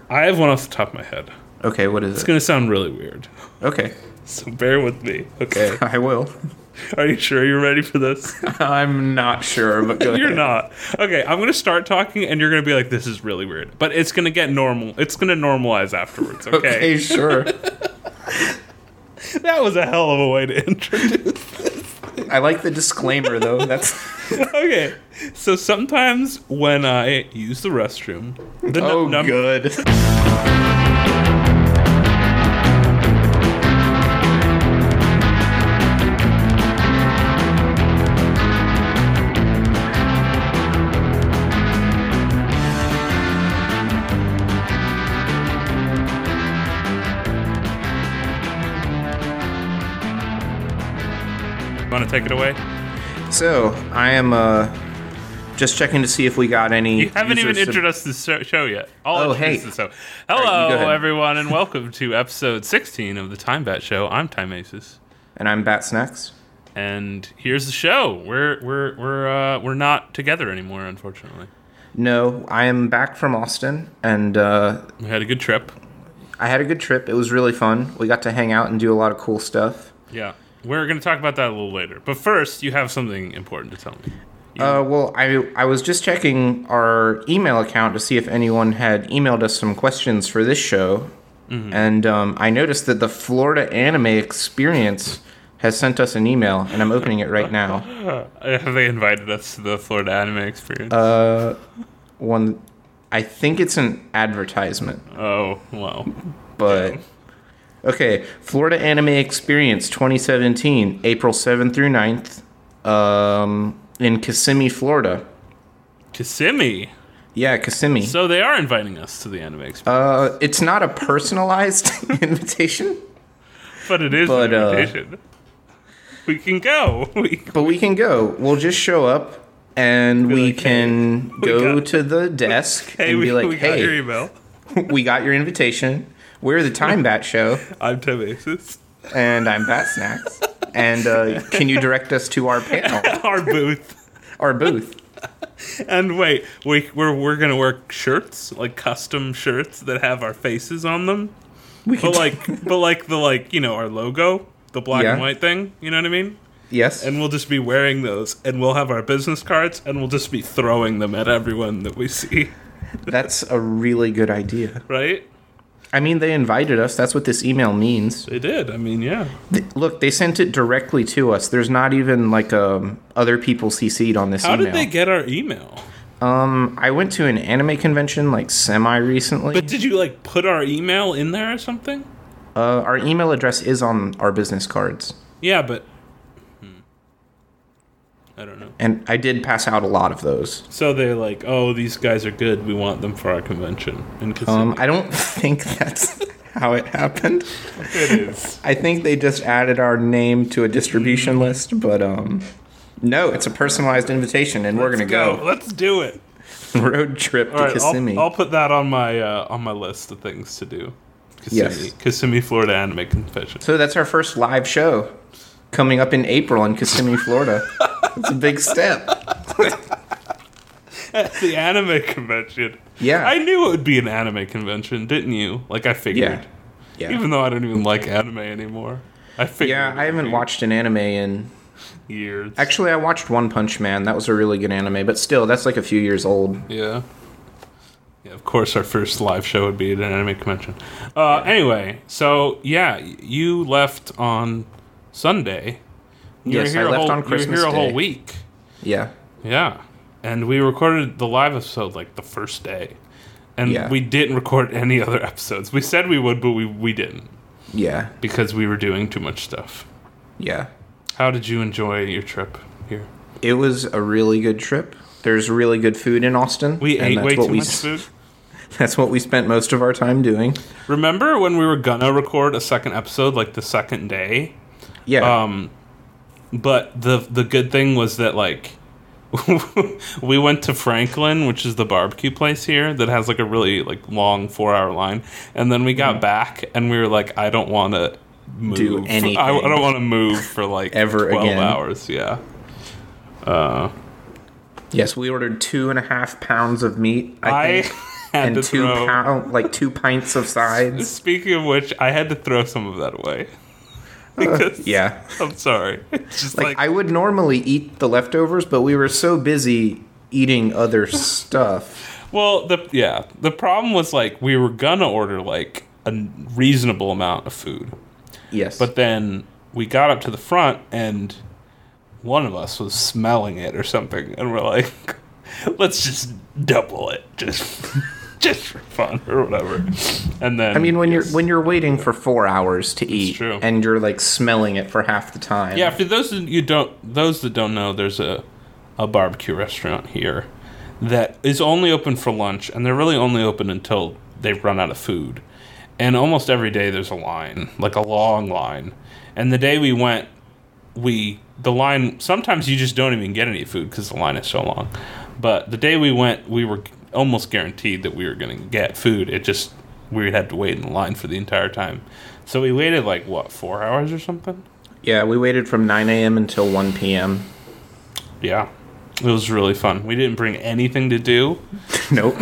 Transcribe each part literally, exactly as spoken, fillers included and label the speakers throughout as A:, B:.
A: I have one off the top of my head.
B: Okay, what is
A: It's
B: it?
A: going to sound really weird.
B: Okay.
A: So bear with me, okay?
B: I will.
A: Are you sure you're ready for this?
B: I'm not sure, but go
A: You're
B: ahead.
A: not. Okay, I'm going to start talking, and you're going to be like, this is really weird. But it's going to get normal. It's going to normalize afterwards, okay?
B: Okay, sure.
A: That was a hell of a way to introduce.
B: I like the disclaimer, though. That's
A: Okay, so sometimes when I use the restroom, the
B: oh,
A: num-
B: good.
A: Want to take it away?
B: So I am uh, just checking to see if we got any.
A: You haven't even
B: users sub-
A: introduced the so- show yet. I'll
B: Oh,
A: introduce
B: hey.
A: the show.
B: All right,
A: Hello,
B: you go ahead.
A: everyone, and welcome to episode sixteen of the Time Bat Show. I'm Time Aces,
B: And I'm Bat Snacks.
A: and here's the show. We're we're we're uh, we're not together anymore, unfortunately.
B: No, I am back from Austin, and uh,
A: We had a good trip.
B: I had a good trip. It was really fun. We got to hang out and do a lot of cool stuff.
A: Yeah, we're gonna talk about that a little later. But first, you have something important to tell me. You-
B: Uh, well, I I was just checking our email account to see if anyone had emailed us some questions for this show,
A: Mm-hmm.
B: and um, I noticed that the Florida Anime Experience has sent us an email, and I'm opening it right now.
A: have they invited us to the Florida Anime Experience?
B: Uh, one, I think it's an advertisement,
A: oh, well.
B: but okay, Florida Anime Experience twenty seventeen, April seventh through ninth, um, in Kissimmee, Florida.
A: Kissimmee.
B: Yeah, Kissimmee.
A: So they are inviting us to the Anime Experience,
B: Uh, it's not a personalized invitation,
A: but it is
B: but,
A: an
B: uh,
A: invitation. We can go. We,
B: but we can go. We'll just show up and
A: Be
B: we
A: like, hey,
B: can
A: we
B: go
A: got-
B: to the desk
A: hey,
B: and
A: we,
B: be like,
A: we got your
B: hey,
A: email.
B: we got your invitation. We're the Time Bat Show,
A: I'm Tim Aces.
B: and I'm Bat Snacks. And uh, can you direct us to our panel,
A: Our booth.
B: our booth?
A: And wait, we, we're we're gonna wear shirts, like custom shirts that have our faces on them.
B: We can
A: But like, but like the like you know our logo, the black
B: Yeah.
A: and white thing. You know what I mean?
B: yes.
A: And we'll just be wearing those, and we'll have our business cards, and we'll just be throwing them at everyone that we see.
B: That's a really good idea.
A: Right?
B: I mean, they invited us. That's what this email means.
A: They did. I mean, yeah.
B: Th- Look, they sent it directly to us. There's not even like um, other people C C'd on this
A: How
B: email.
A: did they get our email?
B: Um, I went to an anime convention like semi recently.
A: But did you like put our email in there or something?
B: uh, our email address is on our business cards,
A: Yeah, but hmm. I don't know.
B: and I did pass out a lot of those.
A: So they're like, "Oh, these guys are good. We want them for our convention." In Kissimmee.
B: Um, I don't think that's how it happened.
A: it is.
B: I think they just added our name to a distribution list, but um, no, it's a personalized invitation, and we're gonna go.
A: Let's do it.
B: Road trip
A: All
B: to
A: right,
B: Kissimmee.
A: I'll, I'll put that on my uh, on my list of things to do. Kissimmee,
B: Yes.
A: Kissimmee, Florida Anime Convention.
B: So that's our first live show coming up in April in Kissimmee, Florida. It's a big step.
A: At the anime convention.
B: Yeah.
A: I knew it would be an anime convention, didn't you? Like I figured.
B: Yeah. Yeah.
A: Even though I don't even like anime anymore. I figured.
B: Yeah,
A: it
B: I
A: would
B: haven't
A: be
B: watched an anime in.
A: years.
B: Actually, I watched One Punch Man. That was a really good anime, but still, that's like a few years old.
A: Yeah. Yeah, of course our first live show would be at an anime convention. Uh, anyway, so yeah, you left on Sunday. You
B: Yes,
A: were here
B: I
A: a
B: left
A: whole,
B: on Christmas
A: You were here a whole
B: Day.
A: week.
B: Yeah.
A: Yeah. And we recorded the live episode like the first day. And
B: Yeah.
A: we didn't record any other episodes. We said we would, but we, we didn't.
B: Yeah.
A: Because we were doing too much stuff.
B: Yeah.
A: How did you enjoy your trip here?
B: It was a really good trip. There's really good food in Austin.
A: We
B: and
A: ate
B: that's
A: way
B: what
A: too
B: we
A: much
B: s-
A: food.
B: That's what we spent most of our time doing.
A: Remember when we were gonna record a second episode like the second day?
B: Yeah.
A: Um, but the the good thing was that like we went to Franklin, which is the barbecue place here that has like a really like long four hour line, and then we got
B: Mm-hmm.
A: back and we were like, I don't want to move.
B: Do anything.
A: I, I don't want to move for like
B: Ever
A: twelve
B: again.
A: hours. Yeah. Uh,
B: yes, we ordered two and a half pounds of meat. I,
A: I
B: think.
A: had
B: and
A: to
B: two
A: throw.
B: pound, like two pints of sides.
A: Speaking of which, I had to throw some of that away. Because,
B: Uh, yeah.
A: I'm sorry. It's just
B: Like,
A: like,
B: I would normally eat the leftovers, but we were so busy eating other stuff.
A: well, the yeah, the problem was like we were gonna order like a reasonable amount of food,
B: Yes.
A: but then we got up to the front and one of us was smelling it or something, and we're like, let's just double it, just just for fun or whatever. And then
B: I mean, when
A: yes.
B: you're when you're waiting for four hours to eat,
A: true.
B: and you're like smelling it for half the time.
A: Yeah, for those that you don't, those that don't know, there's a, a barbecue restaurant here that is only open for lunch, and they're really only open until they've run out of food. And almost every day there's a line, like a long line. And the day we went, we the line. Sometimes you just don't even get any food because the line is so long. But the day we went, we were almost guaranteed that we were going to get food. It just we had to wait in the line for the entire time. So we waited like what four hours or something.
B: Yeah, we waited from nine a.m. until one p.m.
A: Yeah, it was really fun. We didn't bring anything to do,
B: Nope.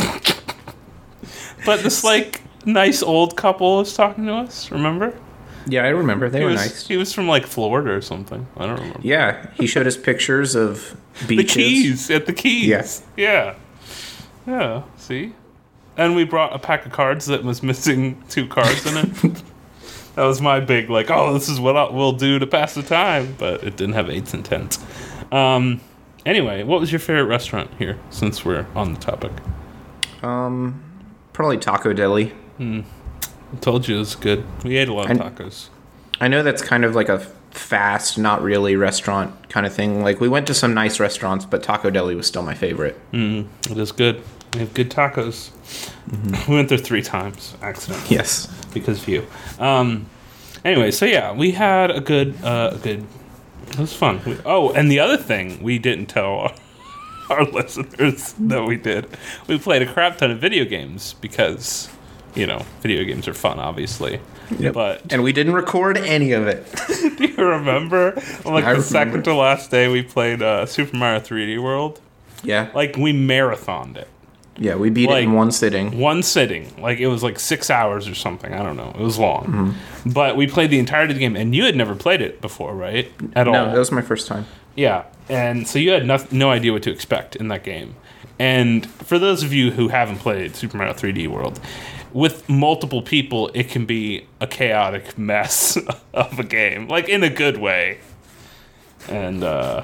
A: but this like nice old couple was talking to us. Remember?
B: Yeah, I remember. They
A: He
B: were
A: was
B: nice.
A: he was from like Florida or something. I don't remember.
B: Yeah, he showed us pictures of
A: The
B: beaches.
A: keys at the keys.
B: Yes.
A: Yeah. Yeah. See, and we brought a pack of cards that was missing two cards in it. That was my big like, oh, this is what I'll, we'll do to pass the time, but it didn't have eights and tens. Um. Anyway, what was your favorite restaurant here? Since we're on the topic.
B: Um, probably Taco Deli.
A: I told you it was good. We ate a lot of
B: And-
A: tacos.
B: I know that's kind of like a fast, not really restaurant kind of thing. Like, we went to some nice restaurants, but Taco Deli was still my favorite.
A: Mm, it is good. We have good tacos. We went there three times, accidentally,
B: Yes.
A: because of you. Um, anyway, so yeah, we had a good, uh, a good. It was fun. We, oh, and the other thing we didn't tell our, our listeners that we did, we played a crap ton of video games because, you know, video games are fun, obviously.
B: Yep.
A: But
B: And we didn't record any of it.
A: do you remember, on like
B: I
A: the
B: remember.
A: second to last day, we played uh, Super Mario three D World?
B: Yeah.
A: Like, we marathoned it.
B: Yeah, we beat
A: like-
B: it in one sitting.
A: One sitting. Like, it was like six hours or something. I don't know. It was long.
B: Mm-hmm.
A: But we played the entirety of the game, and you had never played it before, right? At all.
B: No, that was my first time.
A: Yeah. And so you had no, no idea what to expect in that game. And for those of you who haven't played Super Mario three D World, with multiple people, it can be a chaotic mess of a game. Like, in a good way. And, uh...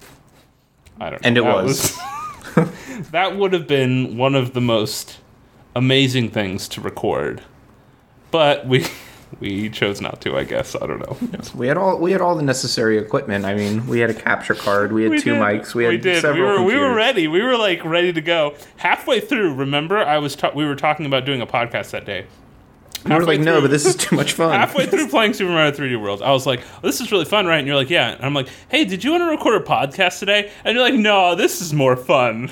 A: I don't know.
B: And it
A: That
B: was.
A: that would have been one of the most amazing things to record. But we we chose not to, I guess. I don't know.
B: We had all we had all the necessary equipment. I mean, we had a capture card, we had
A: We
B: two
A: did.
B: mics, we had
A: we did.
B: several
A: we were
B: computers.
A: we were ready. We were like ready to go. Halfway through, remember, I was ta- we were talking about doing a podcast that day.
B: We were like,
A: halfway
B: no,
A: through-
B: but this is too much fun.
A: Halfway through playing Super Mario three D World, I was like, oh, "This is really fun, right?" And you're like, "Yeah." And I'm like, "Hey, did you want to record a podcast today?" And you're like, "No, this is more fun."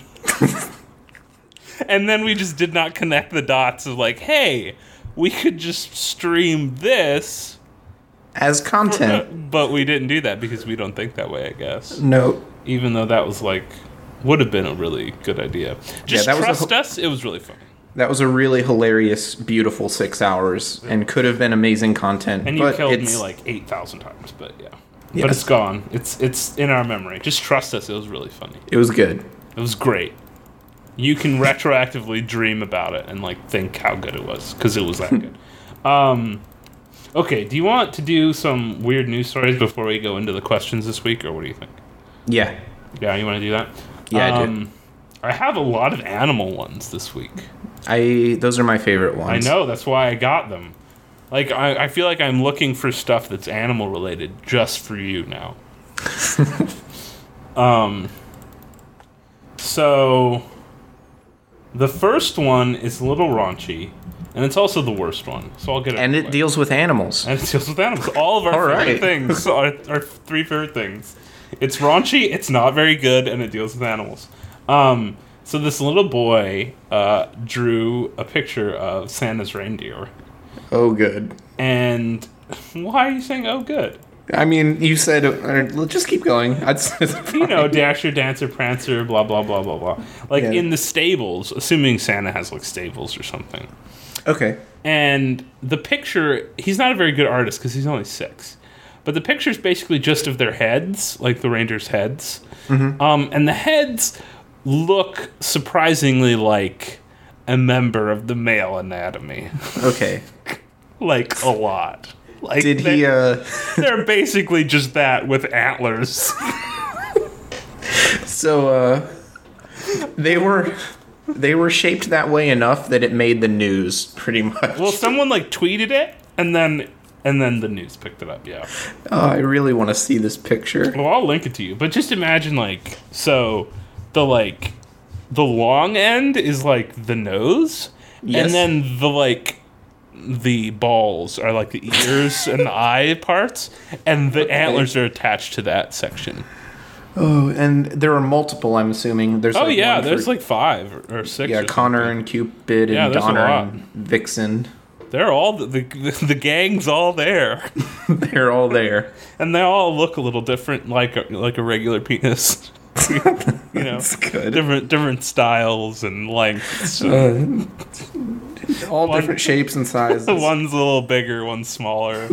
A: And then we just did not connect the dots of like, "Hey, we could just stream this,"
B: As content.
A: but we didn't do that because we don't think that way, I guess.
B: No.
A: Even though that was like would have been a really good idea. Just
B: that was a
A: trust
B: ho-
A: us, it was really fun.
B: That was a really hilarious, beautiful six hours and could have been amazing content.
A: And you
B: but
A: killed
B: it's,
A: me like eight thousand times, but yeah.
B: Yes.
A: But it's gone. It's it's in our memory. Just trust us. It was really funny.
B: It was good.
A: It was great. You can retroactively dream about it and like think how good it was because it was that good. Um, okay, do you want to do some weird news stories before we go into the questions this week, or what do you think?
B: Yeah.
A: Yeah, you want to do that?
B: Yeah, I do.
A: um, I have a lot of animal ones this week.
B: I those are my favorite
A: I
B: ones.
A: know, that's why I got them. Like, I, I feel like I'm looking for stuff that's animal related just for you now. um, so, the first one is a little raunchy, and it's also the worst one. So I'll get it.
B: And
A: out of
B: it
A: the way.
B: deals with animals.
A: And it deals with animals. All of our
B: All
A: favorite
B: right.
A: things are our three favorite things. It's raunchy, it's not very good, and it deals with animals. Um, so this little boy uh, drew a picture of Santa's reindeer.
B: Oh, good.
A: And why are you saying, oh, good?
B: I mean, you said, uh, just keep going. It's, it's
A: You know, Dasher, Dancer, Prancer, blah, blah, blah, blah, blah. Like,
B: Yeah.
A: in the stables, assuming Santa has, like, stables or something.
B: Okay.
A: And the picture, he's not a very good artist because he's only six. But the picture's basically just of their heads, like the reindeers' heads. Mm-hmm. Um, and the heads look surprisingly like a member of the male anatomy.
B: Okay.
A: Like, a lot. Like,
B: Did
A: they-
B: he, uh...
A: They're basically just that with antlers.
B: So, uh... They were... They were shaped that way enough that it made the news, pretty much.
A: Well, someone, like, tweeted it, and then... And then the news picked it up, yeah.
B: Oh, I really want to see this picture.
A: Well, I'll link it to you. But just imagine, like, so the, like, the long end is, like, the nose.
B: Yes.
A: And then the, like, the balls are, like, the ears and the eye parts. And the
B: Okay.
A: antlers are attached to that section.
B: Oh, and there are multiple, I'm assuming. There's
A: Oh,
B: like
A: yeah,
B: one
A: there's,
B: for,
A: like, five or, or six.
B: Yeah,
A: or
B: Connor
A: something.
B: and Cupid and
A: Yeah, there's a
B: Donner
A: lot.
B: and Vixen.
A: They're all, the, the, the gang's all there.
B: They're all there.
A: And they all look a little different, like a, like a regular penis. You know,
B: That's good.
A: different different styles and lengths.
B: Uh, all
A: One-
B: different shapes and sizes.
A: One's a little bigger, one's smaller.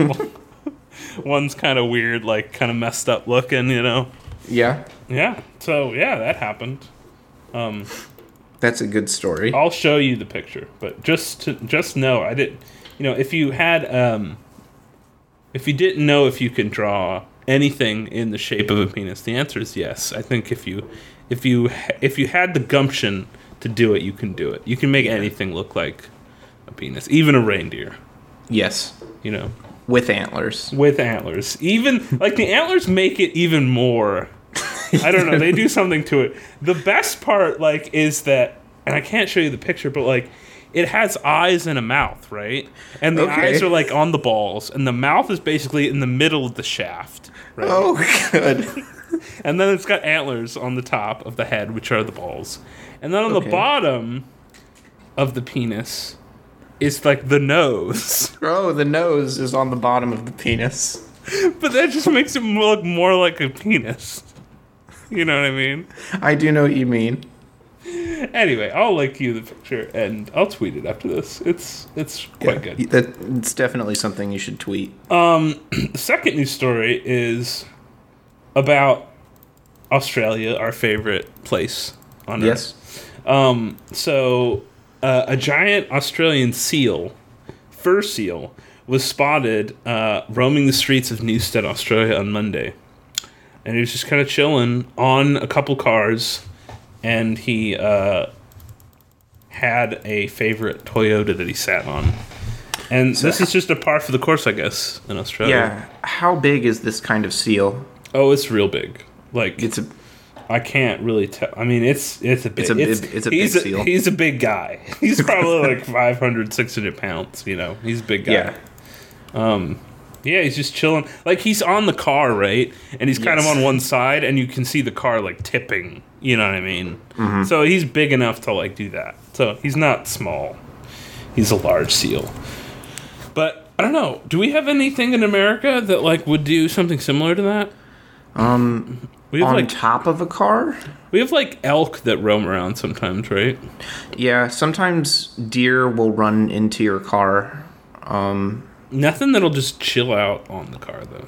A: One's kind of weird, like kind of messed up looking, you know.
B: Yeah,
A: Yeah. So yeah, that happened. Um,
B: that's a good story.
A: I'll show you the picture, but just to just know, I didn't. You know, if you had, um, if you didn't know if you can draw anything in the shape of a penis, the answer is yes. I think if you, if you, if you had the gumption to do it, you can do it. You can make anything look like a penis, even a reindeer.
B: Yes,
A: You know.
B: with antlers.
A: With antlers. Even, like, the antlers make it even more. I don't know. They do something to it. The best part, like, is that, and I can't show you the picture, but, like, it has eyes and a mouth, right? And the
B: Okay.
A: eyes are, like, on the balls, and the mouth is basically in the middle of the shaft, right?
B: Oh, good.
A: And then it's got antlers on the top of the head, which are the balls. And then on
B: Okay.
A: the bottom of the penis is, like, the nose.
B: Oh, the nose is on the bottom of the penis.
A: But that just makes it look more like a penis. You know what I mean?
B: I do know what you mean.
A: Anyway, I'll link you the picture and I'll tweet it after this. It's it's quite
B: Yeah,
A: good.
B: That, it's definitely something you should tweet.
A: The second news story is about Australia, our favorite place on
B: Yes.
A: Earth. Um, so uh, a giant Australian seal, fur seal, was spotted uh, roaming the streets of Newstead, Australia on Monday. And he was just kind of chilling on a couple cars, and he uh, had a favorite Toyota that he sat on. And this is just a par for the course, I guess, in Australia.
B: Yeah. How big is this kind of seal?
A: Oh, it's real big. Like,
B: It's a
A: I can't really tell. I mean, it's it's a big.
B: It's a big- it's a
A: he's
B: big seal.
A: He's a big guy. He's probably like five hundred, six hundred pounds. You know, he's a big guy.
B: yeah.
A: Yeah, he's just chilling. Like, he's on the car, right? And he's kind
B: Yes.
A: of on one side, and you can see the car, like, tipping. You know what I mean?
B: Mm-hmm.
A: So he's big enough to, like, do that. So he's not small. He's a large seal. But, I don't know. Do we have anything in America that, like, would do something similar to that?
B: Um,
A: We have,
B: on
A: like,
B: top of a car?
A: we have, like, elk that roam around sometimes, right?
B: Yeah. Sometimes deer will run into your car. Um,
A: Nothing that'll just chill out on the car, though.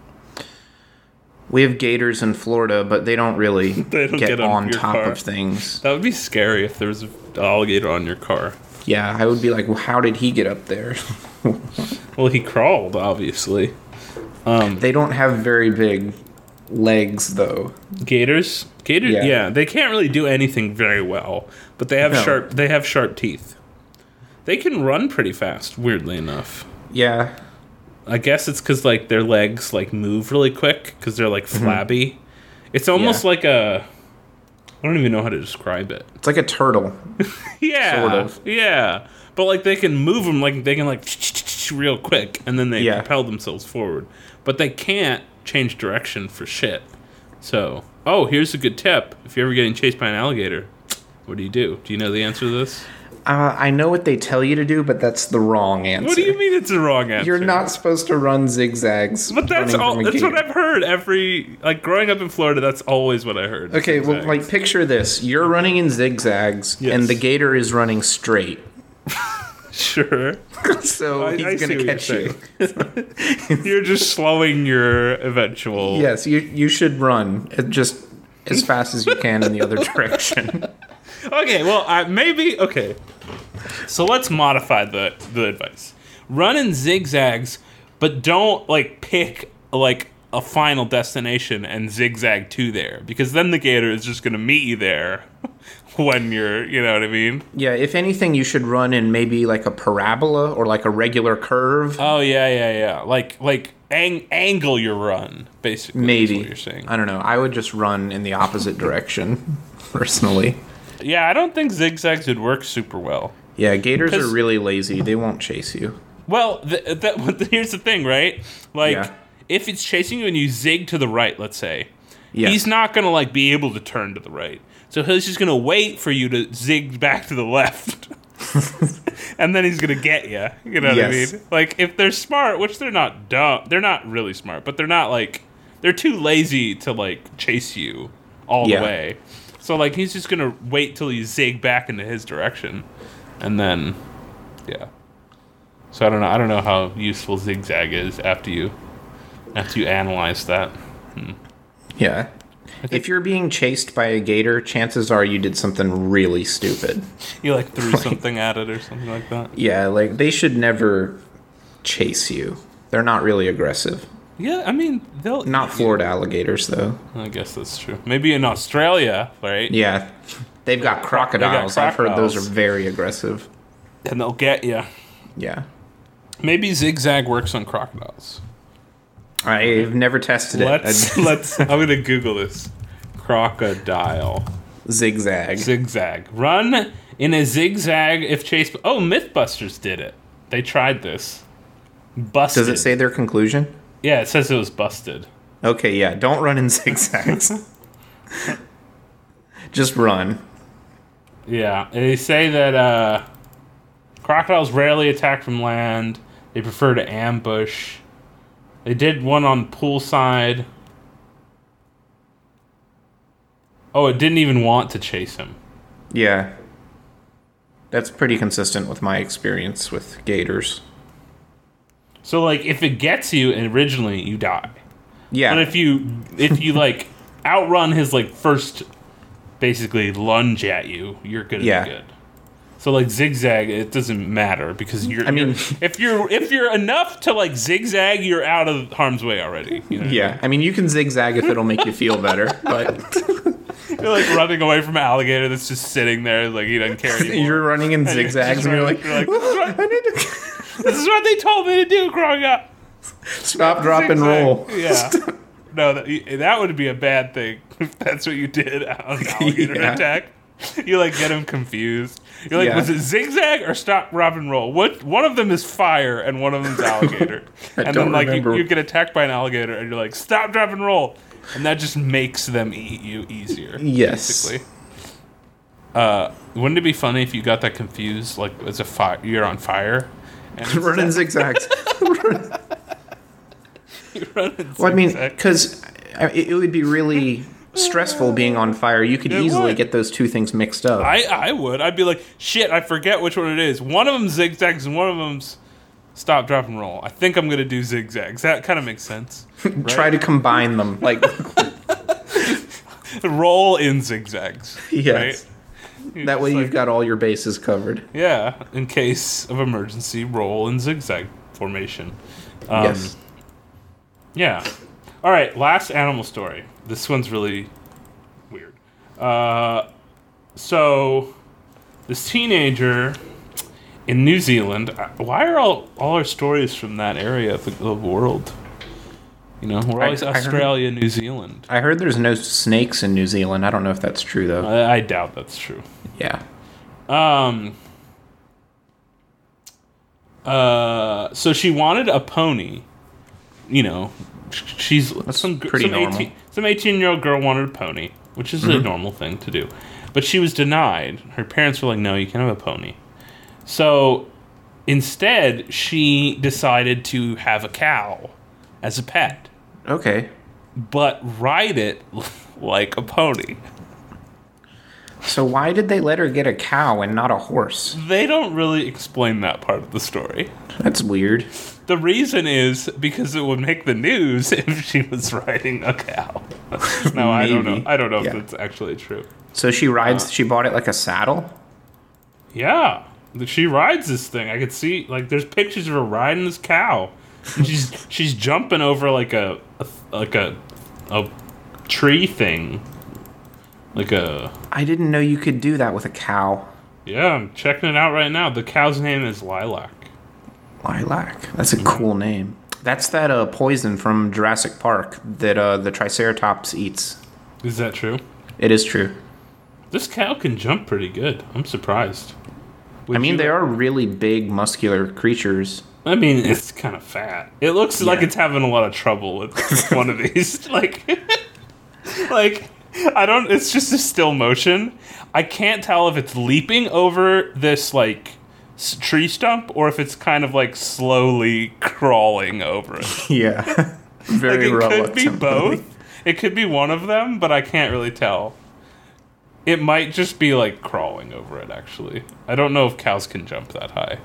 B: we have gators in Florida, but they don't really
A: They don't
B: get,
A: get on
B: on
A: your
B: top
A: car.
B: of things.
A: That would be scary if there was an alligator on your car.
B: Yeah, I would be like, well, how did he get up there?
A: Well, he crawled, obviously.
B: They don't have very big legs, though.
A: Gators? Gators?
B: Yeah.
A: Yeah. they can't really do anything very well, but they have
B: No.
A: sharp. They have sharp teeth. They can run pretty fast. Weirdly enough,
B: Yeah.
A: I guess it's because like their legs like move really quick because they're like flabby. It's almost
B: Mm-hmm. Yeah.
A: like a. I don't even know how to describe it.
B: It's like a turtle.
A: Yeah,
B: Sort of.
A: Yeah, but like they can move them like they can like real quick, and then they
B: Yeah.
A: propel themselves forward. But they can't change direction for shit. So, oh, here's a good tip: if you're ever getting chased by an alligator, what do you do? Do you know the answer to this?
B: Uh, I know what they tell you to do, but that's the wrong answer.
A: What do you mean it's the wrong answer?
B: You're not supposed to run zigzags.
A: But that's
B: running
A: all.
B: from a
A: That's
B: gator.
A: what I've heard. Every like growing up in Florida, that's always what I heard.
B: Okay, well,
A: Zigzags.
B: like picture this: you're running in zigzags,
A: Yes.
B: and the gator is running straight.
A: Sure.
B: So
A: I-
B: he's
A: I see
B: gonna
A: what
B: catch
A: you're
B: you.
A: You're just slowing your eventual.
B: Yes, you you should run uh, just as fast as you can in the other direction.
A: Okay, well, I, maybe okay. So let's modify the the advice. Run in zigzags, but don't like pick like a final destination and zigzag to there, because then the gator is just going to meet you there when you're, you know what I mean?
B: Yeah, if anything, you should run in maybe like a parabola or like a regular curve.
A: Oh yeah, yeah, yeah. Like like ang- angle your run, basically.
B: maybe.
A: Is what you're saying.
B: I don't know. I would just run in the opposite direction, personally.
A: Yeah, I don't think zigzags would work super well.
B: Yeah, gators
A: 'Cause-
B: are really lazy. They won't chase you.
A: Well, th- that, here's the thing, right? Like,
B: Yeah.
A: if it's chasing you and you zig to the right, let's say,
B: Yeah.
A: he's not gonna like be able to turn to the right. So he's just gonna wait for you to zig back to the left, and then he's gonna get you. You know what
B: Yes.
A: I mean? Like, if they're smart, which they're not dumb, they're not really smart, but they're not like they're too lazy to like chase you all
B: Yeah.
A: the way. So like he's just gonna wait till you zig back into his direction, and then yeah. So I don't know. I don't know how useful zigzag is after you after you analyze that.
B: Yeah. If you're being chased by a gator, chances are you did something really stupid.
A: You like threw something at it or something like that.
B: Yeah, like they should never chase you. They're not really aggressive.
A: Yeah, I mean they'll
B: Not Florida alligators, though.
A: I guess that's true. Maybe in Australia, right?
B: Yeah. They've got crocodiles. I've heard those are
A: crocodiles.
B: very aggressive.
A: And they'll get you.
B: Yeah.
A: Maybe zigzag works on crocodiles.
B: I've never tested it.
A: Let's
B: I-
A: let's. I'm gonna Google this. Crocodile
B: Zigzag.
A: zigzag. Run in a zigzag if chased. Oh, MythBusters did it. They tried this. Busted.
B: Does it say their conclusion?
A: Yeah, it says it was busted.
B: Okay, yeah. Don't run in zigzags. Just run.
A: Yeah, they say that uh, crocodiles rarely attack from land. They prefer to ambush. They did one on poolside. Oh, it didn't even want to chase him.
B: Yeah. That's pretty consistent with my experience with gators.
A: So, like, if it gets you originally, you die.
B: Yeah.
A: But if you, if you like, outrun his like first, basically lunge at you, you're gonna
B: Yeah.
A: be good. So like zigzag, it doesn't matter because you're.
B: I mean-
A: you're- if you're if you're enough to like zigzag, you're out of harm's way already. You know what I
B: yeah. I mean, you can zigzag if it'll make you feel better, but
A: mean? You're like running away from an alligator that's just sitting there, like he doesn't care anymore.
B: you're running in
A: And you're
B: zigzags
A: just
B: and you're
A: running-
B: like,
A: you're like, this, is what,
B: I need to
A: this is what they told me to do growing up.
B: stop, drop, and
A: Zigzag.
B: roll.
A: Yeah. No, that, that would be a bad thing if that's what you did on an alligator
B: Yeah.
A: attack. You like get him confused. You're like,
B: Yeah.
A: was it zigzag or stop, drop, and roll? What one of them is fire and one of them is alligator.
B: I
A: and
B: don't
A: then like you,
B: remember.
A: you get attacked by an alligator and you're like, stop, drop, and roll, and that just makes them eat you easier.
B: Yes.
A: Basically. Uh, wouldn't it be funny if you got that confused? Like it's a fire, you're on fire. And it's-
B: Run in zigzags.
A: you run in
B: Well, I mean,
A: zigzag.
B: because it it would be really stressful being on fire. You could
A: It
B: easily
A: would.
B: get those two things mixed up.
A: I, I would. I'd be like, shit, I forget which one it is. One of them zigzags and one of them's stop, drop, and roll. I think I'm going to do zigzags. That kind of makes sense. Right?
B: Try to combine them. Like,
A: roll in zigzags.
B: yes.
A: Right?
B: That way
A: It's
B: you've
A: like-
B: got all your bases covered.
A: Yeah, in case of emergency, roll in zigzag formation. Um,
B: Yes.
A: Yeah. All right, last animal story. This one's really weird. Uh, so, this teenager in New Zealand. uh, Why are all, all our stories from that area of the, the world? You know, we're
B: I-
A: always
B: I heard-
A: Australia, New Zealand.
B: I heard there's no snakes in New Zealand. I don't know if that's true, though.
A: I, I doubt that's true.
B: Yeah.
A: Um. Uh. So she wanted a pony. You know, sh- she's some gr-
B: pretty
A: some
B: normal.
A: eighteen some eighteen year old girl wanted a pony, which is a normal thing to do, but she was denied. Her parents were like, "No, you can't have a pony." So instead, she decided to have a cow as a pet,
B: Okay.
A: but ride it like a pony.
B: So why did they let her get a cow and not a horse?
A: They don't really explain that part of the story.
B: That's weird.
A: The reason is because it would make the news if she was riding a cow. No, I don't know.
B: Maybe.
A: I don't know
B: Yeah.
A: if that's actually true.
B: So she rides. she bought it like a saddle.
A: Yeah, she rides this thing. I could see like there's pictures of her riding this cow. And she's she's jumping over like a, a like a a tree thing, like a.
B: I didn't know you could do that with a cow.
A: Yeah, I'm checking it out right now. The cow's name is Lilac.
B: Lilac. That's a cool name. That's that uh, poison from Jurassic Park that uh, the Triceratops eats.
A: Is that true?
B: It is true.
A: This cow can jump pretty good. I'm surprised. Would
B: I mean,
A: you-
B: they are really big, muscular creatures.
A: I mean, it's kind of fat. It looks like
B: Yeah.
A: it's having a lot of trouble with one of these. Like, like I don't. It's just a still motion. I can't tell if it's leaping over this like s- tree stump or if it's kind of like slowly crawling over it.
B: Yeah. Very
A: Like, it could be
B: reluctantly.
A: both. It could be one of them, but I can't really tell. It might just be like crawling over it. Actually, I don't know if cows can jump that high.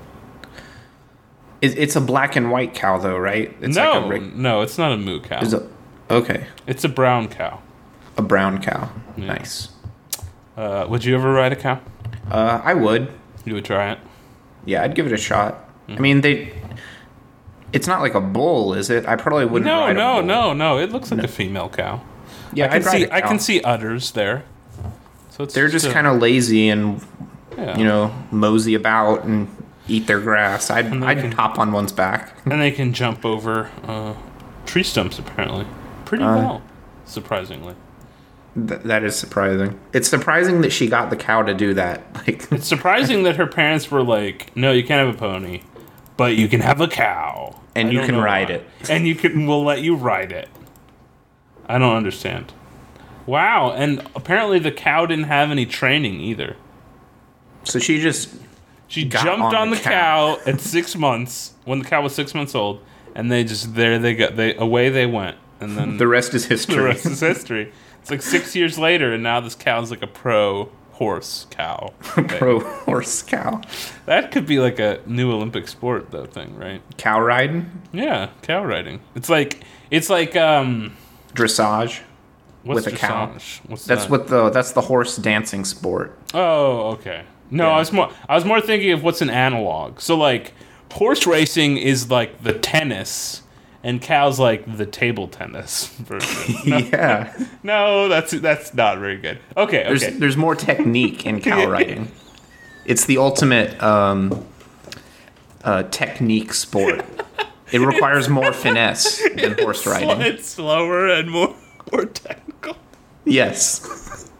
B: It, it's a black and white cow, though, right? It's
A: no,
B: like a rig-
A: no, it's not a moo cow.
B: is a, okay,
A: It's a brown cow.
B: a brown cow. Nice.
A: Uh, would you ever ride a cow?
B: Uh, I would.
A: You would try it?
B: Yeah, I'd give it a shot.
A: Hmm.
B: I mean, they. It's not like a bull, is it? I probably wouldn't.
A: No,
B: ride a
A: no,
B: bull.
A: no, no. It looks like a female cow.
B: Yeah,
A: I can
B: I'd ride
A: see.
B: a
A: I
B: cow.
A: can see udders there. So it's
B: They're just
A: a-
B: kind of lazy and
A: yeah.
B: you know mosey about and eat their grass. I'd
A: they
B: I'd
A: can-
B: hop on one's back.
A: and they can jump over uh, tree stumps apparently pretty
B: Uh,
A: well, surprisingly.
B: Th- that is surprising. It's surprising that she got the cow to do that. Like,
A: It's surprising that her parents were like, "No, you can't have a pony, but you can have a cow,
B: And
A: I
B: you
A: don't
B: can
A: know
B: ride
A: why.
B: it.
A: and you can. We'll let you ride it." I don't understand. Wow, and apparently the cow didn't have any training either.
B: so she just
A: She
B: Got
A: jumped
B: on
A: on,
B: the
A: the cow. at six months when the cow was six months old, and they just there they go. They away they went, and then
B: the rest is
A: the
B: history.
A: rest is history. It's like six years later, and now this cow's like a pro horse cow.
B: Pro horse cow.
A: That could be like a new Olympic sport, though. Thing, right?
B: Cow riding,
A: Yeah, cow riding. It's like it's like um.
B: dressage.
A: What's
B: With a cow.
A: dressage? What's
B: That's
A: that?
B: what the that's the horse dancing sport.
A: Oh, okay. No,
B: Yeah.
A: I was more I was more thinking of what's an analog. So like horse racing is like the tennis and cows like the table tennis version. No,
B: Yeah.
A: no, that's that's not very good. Okay,
B: There's
A: okay.
B: there's more technique in cow riding. It's the ultimate um, uh, technique sport. It requires more finesse than horse
A: Sl-
B: riding.
A: It's slower and more more technical.
B: Yes.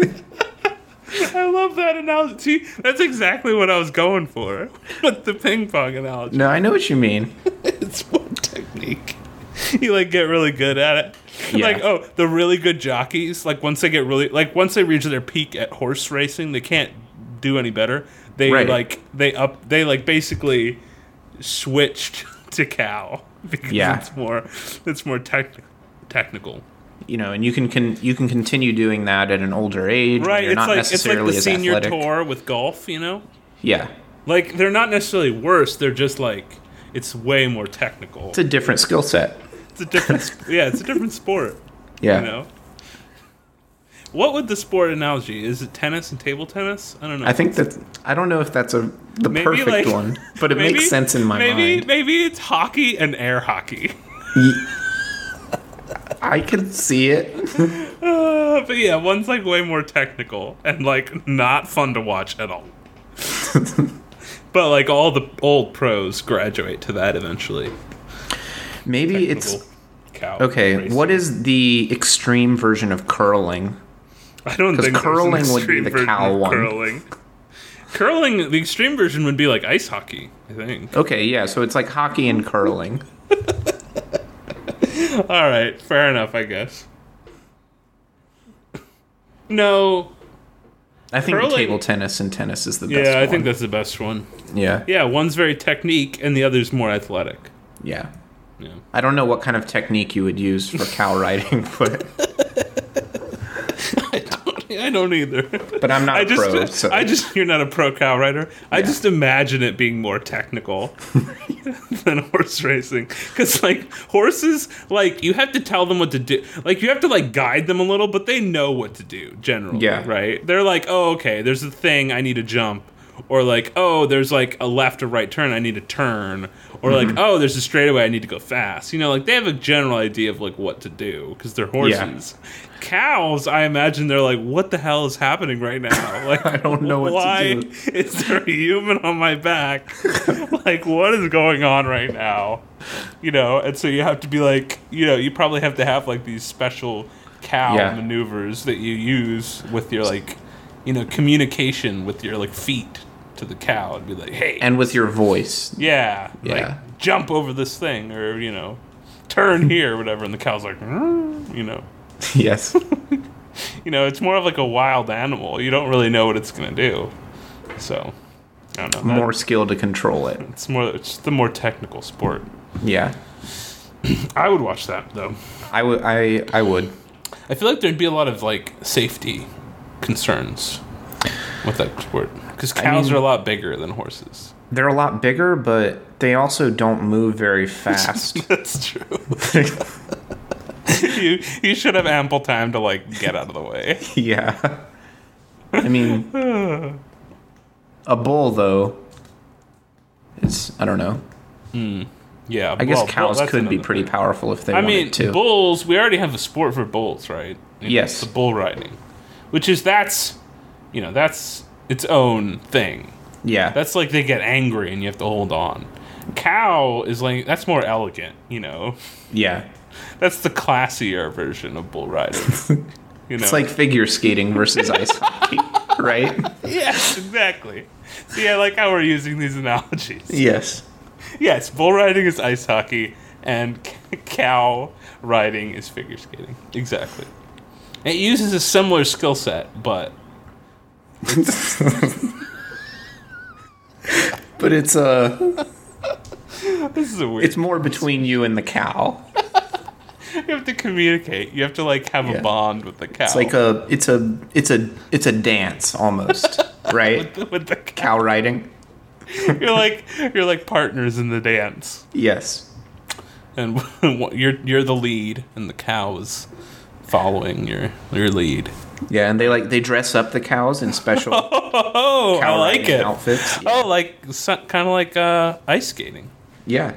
A: I love that analogy. See, that's exactly what I was going for with the ping pong analogy.
B: No, I know what you mean.
A: It's more technique. You like get really good at it.
B: Yeah.
A: Like, oh, the really good jockeys, like once they get really like once they reach their peak at horse racing, they can't do any better. They
B: Right.
A: like they up they like basically switched to cow because
B: Yeah.
A: it's more it's more tech, technical.
B: You know, and you can, can you can continue doing that at an older age. when
A: Right,
B: You're
A: it's
B: not
A: like it's like
B: necessarily
A: the
B: as
A: senior
B: athletic.
A: tour with golf, you know?
B: Yeah.
A: Like they're not necessarily worse, they're just like it's way more technical.
B: It's a different skill set.
A: It's a different, sp- yeah, it's a different sport.
B: Yeah.
A: You know, what would the sport analogy? Is it tennis and table tennis? I don't know.
B: I think that I don't know if that's a the
A: Maybe,
B: perfect
A: like-
B: one, but it
A: maybe-
B: makes sense in my
A: maybe,
B: mind.
A: Maybe it's hockey and air hockey.
B: I can see it.
A: Uh, but yeah, one's like way more technical and like not fun to watch at all. But like all the old pros graduate to that eventually.
B: Maybe it's
A: Technical cow
B: okay.
A: racing.
B: What is the extreme version of curling?
A: I don't
B: 'Cause
A: think there's an
B: curling would be
A: extreme
B: the
A: version
B: cow
A: of
B: one.
A: Curling. Curling, the extreme version would be like ice hockey, I think.
B: Okay, yeah. So it's like hockey and curling.
A: All right, fair enough, I guess. No,
B: I think
A: Curling-
B: table tennis and tennis is the best
A: Yeah, I
B: one.
A: think that's the best one.
B: Yeah.
A: Yeah, one's very technique and the other's more athletic.
B: Yeah.
A: Yeah.
B: I don't know what kind of technique you would use for cow riding, but
A: I don't, I don't either.
B: but I'm not
A: I
B: a
A: just,
B: pro. So.
A: I just, you're not a pro cow rider. I
B: Yeah.
A: just imagine it being more technical than horse racing. Because, like, horses, like, you have to tell them what to do. Like, you have to, like, guide them a little, but they know what to do, generally.
B: Yeah.
A: Right? They're like, oh, okay, there's a thing, I need to jump. Or, like, oh, there's, like, a left or right turn, I need to turn. Or,
B: Mm-hmm.
A: like, oh, there's a straightaway, I need to go fast. You know, like, they have a general idea of, like, what to do, because they're horses. Yeah. Cows, I imagine they're like, what the hell is happening right now? Like,
B: I don't know what
A: why
B: to do.
A: is there a human on my back? Like, what is going on right now? You know, and so you have to be like, you know, you probably have to have, like, these special cow
B: Yeah.
A: maneuvers that you use with your, like, you know, communication with your, like, feet to the cow and be like, hey.
B: And with your voice.
A: Yeah.
B: Yeah.
A: Like, jump over this thing or, you know, turn here or whatever. And the cow's like, "Mm," you know.
B: Yes.
A: You know, it's more of like a wild animal. You don't really know what it's going to do. So, I don't know.
B: More skill to control it.
A: It's more, it's the more technical sport.
B: Yeah.
A: I would watch that, though.
B: I would. I. I would.
A: I feel like there'd be a lot of, like, safety concerns with that sport. Because cows
B: mean-
A: are a lot bigger than horses.
B: They're a lot bigger, but they also don't move very fast.
A: That's true. you you should have ample time to, like, get out of the way.
B: Yeah. I mean, a bull though. It's I don't know.
A: Yeah,
B: I guess
A: well,
B: cows
A: that's
B: could be
A: another
B: pretty
A: thing.
B: powerful if they
A: I
B: wanted
A: mean,
B: to.
A: bulls. We already have a sport for bulls, right? You know,
B: Yes.
A: the bull riding, which is that's, you know, that's its own thing.
B: yeah.
A: That's like they get angry and you have to hold on. Cow is like that's more elegant, you know.
B: yeah.
A: That's the classier version of bull riding. You know,
B: It's like figure skating versus ice hockey, right?
A: yes, exactly. See, I like how we're using these analogies.
B: Yes.
A: Yes, bull riding is ice hockey, and c- cow riding is figure skating. Exactly. It uses a similar skill set, but
B: But it's uh
A: this is a weird.
B: it's more between you and the cow.
A: you have to communicate. You have to like have
B: Yeah.
A: a bond with the cow.
B: It's like a it's a it's a it's a dance almost, right?
A: with the cow.
B: Cow riding.
A: You're like you're like partners in the dance,
B: Yes.
A: and you're you're the lead, and the cow is following your your lead.
B: Yeah, and they like they dress up the cows in special
A: Oh, I
B: cow
A: like
B: riding
A: it.
B: outfits. Yeah.
A: Oh, like kind of like uh, ice skating.
B: yeah.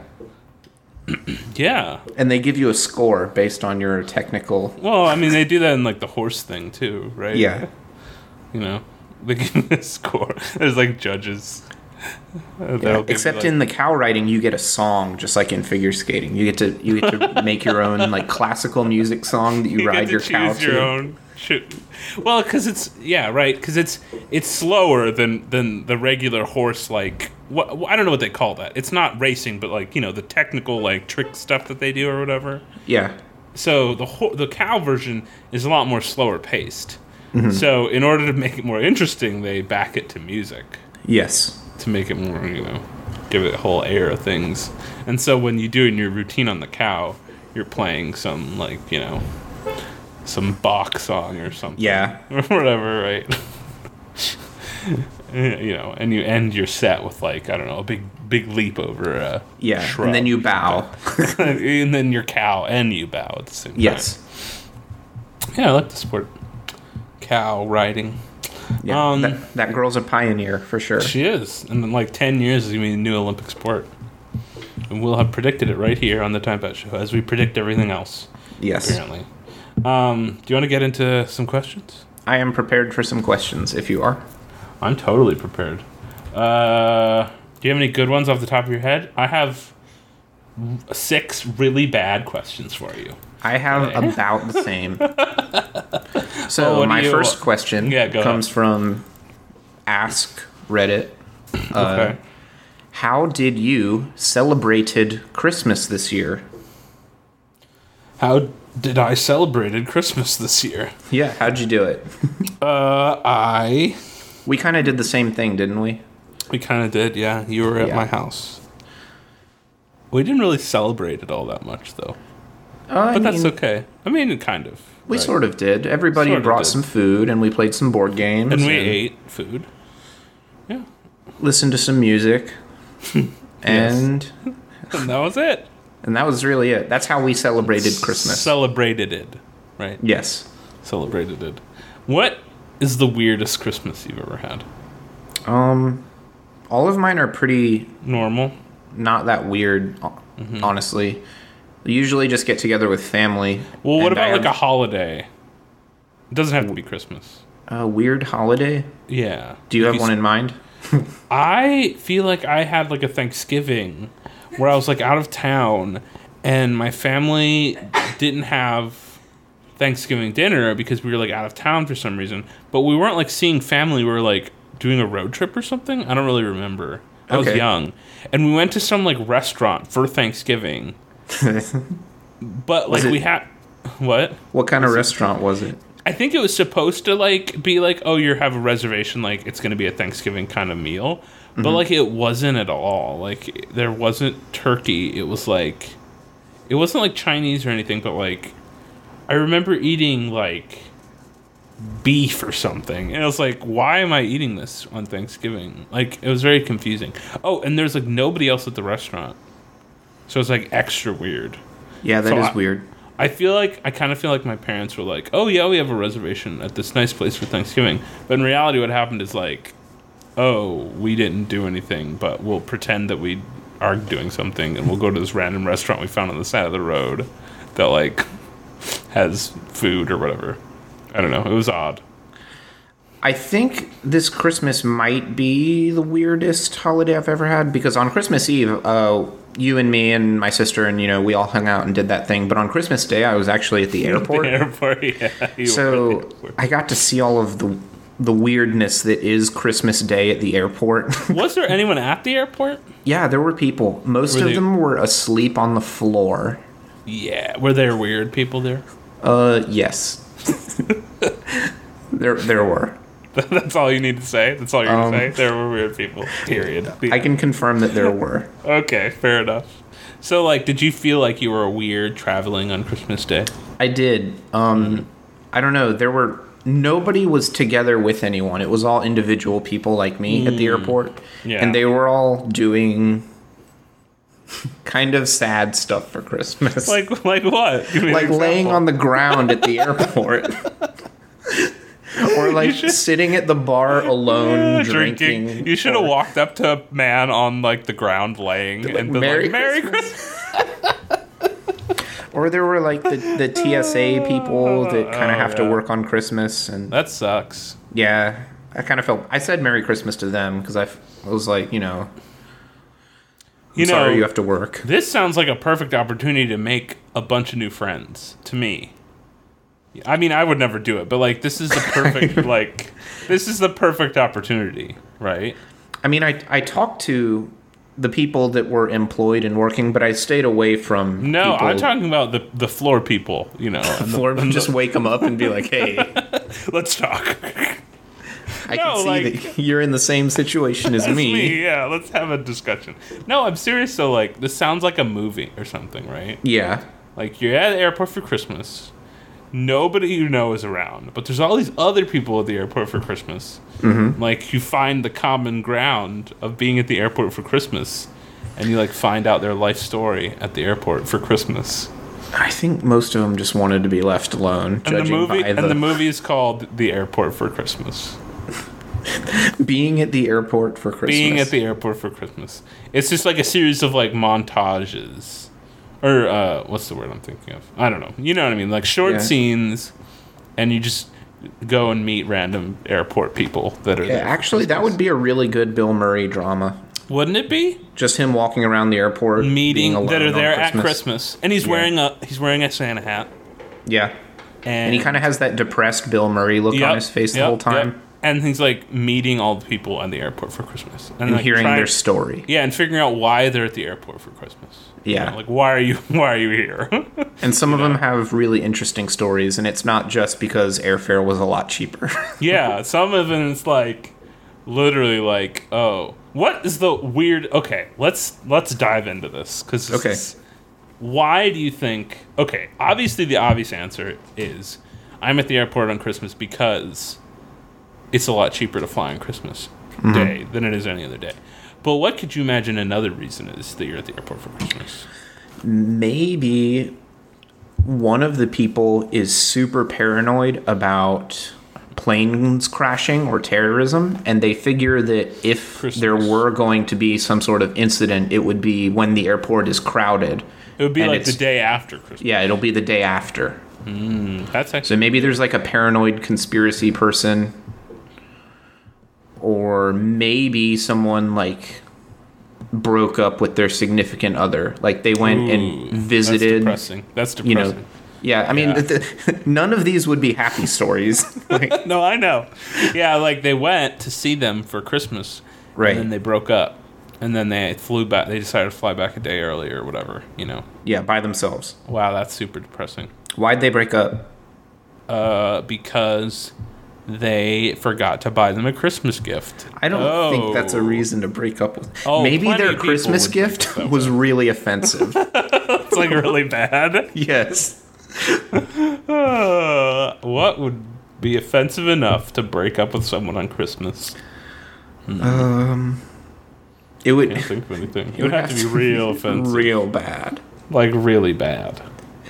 A: Yeah.
B: And they give you a score based on your technical.
A: Well, I mean, they do that in like the horse thing too, right?
B: Yeah.
A: You know, they give you a score. There's like judges. Uh, that'll
B: Yeah.
A: give you,
B: Except
A: like-
B: in the cow riding, you get a song, just like in figure skating. You get to you get to make your own like classical music song that you,
A: you
B: ride
A: get
B: your
A: to
B: cow
A: choose your
B: to.
A: own. Shoot. Well, because it's yeah, right. Because it's it's slower than than the regular horse. Like what I don't know what they call that. It's not racing, but like you know the technical like trick stuff that they do or whatever.
B: Yeah.
A: So the ho- the cow version is a lot more slower paced.
B: Mm-hmm.
A: So in order to make it more interesting, they back it to music
B: Yes.
A: to make it more, you know, give it a whole air of things. And so when you do in your routine on the cow, you're playing some like you know, some Bach song or something.
B: Yeah.
A: Or whatever, right? You know, and you end your set with like I don't know, a big big leap over a
B: Yeah.
A: shrub.
B: And then you bow.
A: and then your cow and you bow at the same time.
B: Yes.
A: Yeah, I like the sport. Cow riding.
B: Yeah.
A: Um,
B: that, that girl's a pioneer for sure.
A: She is. And in like ten years is going to be a new Olympic sport. And we'll have predicted it right here on the Time Pat Show, as we predict everything else,
B: Yes.
A: apparently. Um, do you want to get into some questions?
B: I am prepared for some questions if you are.
A: I'm totally prepared. Uh, do you have any good ones off the top of your head? I have six really bad questions for you.
B: I have about the same. So
A: Well, what do
B: my
A: you-
B: first question
A: Yeah, go
B: comes
A: ahead.
B: from Ask Reddit. Uh,
A: Okay.
B: How did you celebrated Christmas this year?
A: How did I celebrated Christmas this year?
B: Yeah, how'd you do it?
A: Uh, I
B: We kind of did the same thing, didn't we?
A: We kind of did, yeah. You were at
B: Yeah.
A: my house. We didn't really celebrate it all that much, though.
B: Uh,
A: But that's okay. I mean, kind of.
B: We
A: right?
B: sort of did. Everybody
A: Sort of
B: brought
A: did.
B: some food, and we played some board games.
A: And we ate food. Yeah.
B: listened to some music, and
A: And that was it.
B: and that was really it. That's how we celebrated Christmas.
A: Celebrated it, right?
B: Yes.
A: Celebrated it. What is the weirdest Christmas you've ever had?
B: Um, all of mine are pretty
A: Normal?
B: not that weird, ho-
A: Mm-hmm.
B: honestly. We usually just get together with family.
A: Well, what
B: and I
A: about like a
B: have
A: holiday? It doesn't have to be Christmas.
B: a weird holiday?
A: Yeah.
B: Do you
A: Like
B: have one in mind?
A: I feel like I had like a Thanksgiving where I was like out of town and my family didn't have Thanksgiving dinner because we were like out of town for some reason. But we weren't like seeing family. We were like doing a road trip or something. I don't really remember. I was
B: Okay.
A: young. And we went to some like restaurant for Thanksgiving. But like
B: Was it-
A: we had what?
B: What kind of restaurant was it?
A: I think it was supposed to like be like, oh, you have a reservation, like it's going to be a Thanksgiving kind of meal,
B: Mm-hmm.
A: but like it wasn't at all. Like there wasn't turkey. It was like, it wasn't like Chinese or anything, but like I remember eating like beef or something, and I was like, why am I eating this on Thanksgiving? Like it was very confusing. Oh, and there's like nobody else at the restaurant, so it's like extra weird.
B: Yeah, that
A: So
B: is
A: I-
B: weird.
A: I feel like I kind of feel like my parents were like, "Oh yeah, we have a reservation at this nice place for Thanksgiving." But in reality, what happened is like, "Oh, we didn't do anything, but we'll pretend that we are doing something, and we'll go to this random restaurant we found on the side of the road that like has food or whatever." I don't know. It was odd.
B: I think this Christmas might be the weirdest holiday I've ever had because on Christmas Eve, uh, you and me and my sister and you know we all hung out and did that thing. But on Christmas Day, I was actually at the airport,
A: The airport, yeah. you were at the
B: so
A: airport.
B: I got to see all of the the weirdness that is Christmas Day at the airport.
A: Was there anyone at the airport?
B: Yeah, there were people. Most
A: Were
B: of
A: they-
B: them were asleep on the floor.
A: Yeah. Were there weird people there?
B: Uh, yes. there, there were.
A: That's all you need to say. That's all you're
B: Um,
A: gonna say. There were weird people. Period.
B: I can confirm that there were.
A: Okay, fair enough. So, like, did you feel like you were weird traveling on Christmas Day?
B: I did. Um, I don't know. There were nobody was together with anyone. It was all individual people like me at the airport,
A: Yeah.
B: and they were all doing kind of sad stuff for Christmas,
A: Like, like what? Give me an
B: like laying
A: example.
B: on the ground at the airport. Or like sitting at the bar alone
A: Yeah,
B: drinking.
A: You should have
B: or-
A: walked up to a man on like the ground laying and been
B: "Merry
A: like, "Merry
B: Christmas."
A: Christmas."
B: Or there were like the, the T S A people that kind of
A: Oh,
B: have to
A: yeah.
B: work on Christmas, and
A: That sucks.
B: yeah, I kind of felt. I said Merry Christmas to them because I, f- I was like, you know,
A: You know,
B: sorry you have to work.
A: this sounds like a perfect opportunity to make a bunch of new friends. To me, I mean, I would never do it, but like, this is the perfect like, this is the perfect opportunity, right?
B: I mean, I I talked to the people that were employed and working, but I stayed away from.
A: No,
B: people
A: I'm talking about the the floor people. You know, and the-
B: Floor,
A: and the-
B: just wake them up and be like, hey,
A: let's talk.
B: I
A: No,
B: can see
A: like-
B: that you're in the same situation as
A: That's
B: me.
A: me. Yeah, let's have a discussion. No, I'm serious. So, like, this sounds like a movie or something, right?
B: Yeah.
A: Like, you're at the airport for Christmas. Nobody you know is around, but there's all these other people at the airport for Christmas. Mm-hmm. Like, you find the common ground of being at the airport for Christmas, and you like find out their life story at the airport for Christmas.
B: I think most of them just wanted to be left alone.
A: And the
B: judging
A: movie,
B: by the,
A: and the movie is called The Airport for Christmas.
B: being at the airport for Christmas.
A: Being at the airport for Christmas. It's just like a series of like montages. Or uh, what's the word I'm thinking of? I don't know. You know what I mean? Like short
B: Yeah.
A: scenes, and you just go and meet random airport people that are
B: Yeah,
A: there. for
B: actually, that
A: Christmas.
B: would be a really good Bill Murray drama.
A: Wouldn't it be?
B: Just him walking around the airport, being
A: Meeting
B: alone
A: that are
B: on
A: there at
B: Christmas.
A: Christmas, and he's
B: Yeah.
A: wearing a he's wearing a Santa hat,
B: Yeah,
A: and,
B: and he kind of has that depressed Bill Murray look
A: Yep,
B: on his face the
A: yep,
B: whole time,
A: yep. And he's like meeting all the people at the airport for Christmas,
B: and
A: like,
B: hearing
A: trying-
B: their story.
A: yeah, and figuring out why they're at the airport for Christmas. You
B: Yeah.
A: know, like why are you why are you here?
B: And some of them have really interesting stories, and it's not just because airfare was a lot cheaper.
A: Yeah, some of them it's like, literally like, oh, what is the weird? Okay, let's let's dive into this because
B: Okay.
A: is, why do you think? Okay, obviously the obvious answer is I'm at the airport on Christmas because it's a lot cheaper to fly on Christmas
B: Mm-hmm.
A: Day than it is any other day. But what could you imagine another reason is that you're at the airport for Christmas?
B: Maybe one of the people is super paranoid about planes crashing or terrorism, and they figure that if
A: Christmas.
B: there were going to be some sort of incident, it would be when the airport is crowded.
A: It would be
B: And
A: like the
B: it's-
A: day after Christmas.
B: Yeah, it'll be the day after.
A: That's
B: So
A: actually
B: maybe there's like a paranoid conspiracy person, or maybe someone like broke up with their significant other. Like they went
A: Ooh,
B: and
A: that's
B: visited.
A: depressing. That's
B: You
A: depressing.
B: know, yeah. I mean,
A: Yeah.
B: th- th- none of these would be happy stories. Like,
A: No, I know. Yeah, like they went to see them for Christmas,
B: Right.
A: And then they broke up, and then they flew back. They decided to fly back a day earlier, or whatever. You know.
B: yeah, by themselves.
A: Wow, that's super depressing.
B: Why'd they break up?
A: Uh, because they forgot to buy them a Christmas gift.
B: I don't
A: Oh.
B: think that's a reason to break up with.
A: Oh,
B: Maybe
A: plenty
B: their
A: of people
B: Christmas
A: would break
B: gift
A: that
B: was really offensive.
A: It's like really bad.
B: Yes.
A: Uh, what would be offensive enough to break up with someone on Christmas?
B: Um, it would
A: Can't think of anything. It
B: would
A: would have to be real offensive,
B: real bad.
A: like really bad.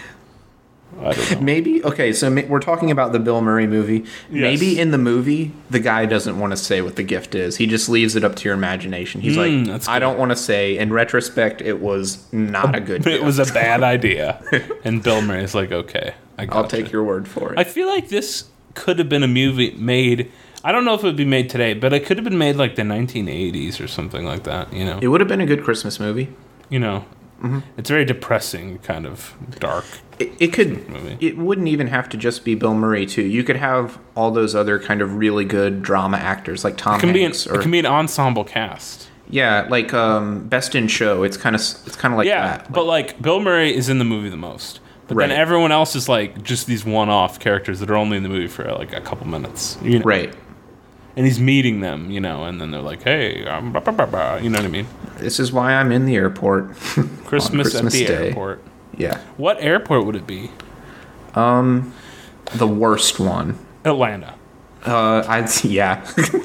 A: I don't know.
B: Maybe okay. So ma- we're talking about the Bill Murray movie.
A: Yes.
B: Maybe in the movie, the guy doesn't want to say what the gift is. He just leaves it up to your imagination. He's
A: Mm,
B: like,
A: that's
B: I
A: good.
B: don't want to say. In retrospect, it was not a good.
A: It
B: gift.
A: was a bad idea, and Bill Murray's like, okay, I got
B: I'll take your word for it.
A: I feel like this could have been a movie made. I don't know if it would be made today, but it could have been made like the nineteen eighties or something like that. You know,
B: it would have been a good Christmas movie.
A: you know,
B: Mm-hmm.
A: it's very depressing, kind of dark.
B: It, it could.
A: Movie.
B: It wouldn't even have to just be Bill Murray too. You could have all those other kind of really good drama actors like Tom
A: It can be an,
B: Hanks
A: it
B: or
A: can be an ensemble cast.
B: yeah, like um, Best in Show. It's kind of it's kind of like
A: Yeah,
B: that.
A: but like Bill Murray is in the movie the most. But
B: Right.
A: then everyone else is like just these one-off characters that are only in the movie for like a couple minutes. You know?
B: Right.
A: And he's meeting them, you know, and then they're like, "Hey, um, blah, blah, blah, blah," you know what I mean?
B: This is why I'm in the airport.
A: Christmas,
B: Christmas
A: at the
B: Day.
A: airport.
B: Yeah.
A: What airport would it be?
B: Um, the worst one.
A: Atlanta,
B: Uh, I'd yeah.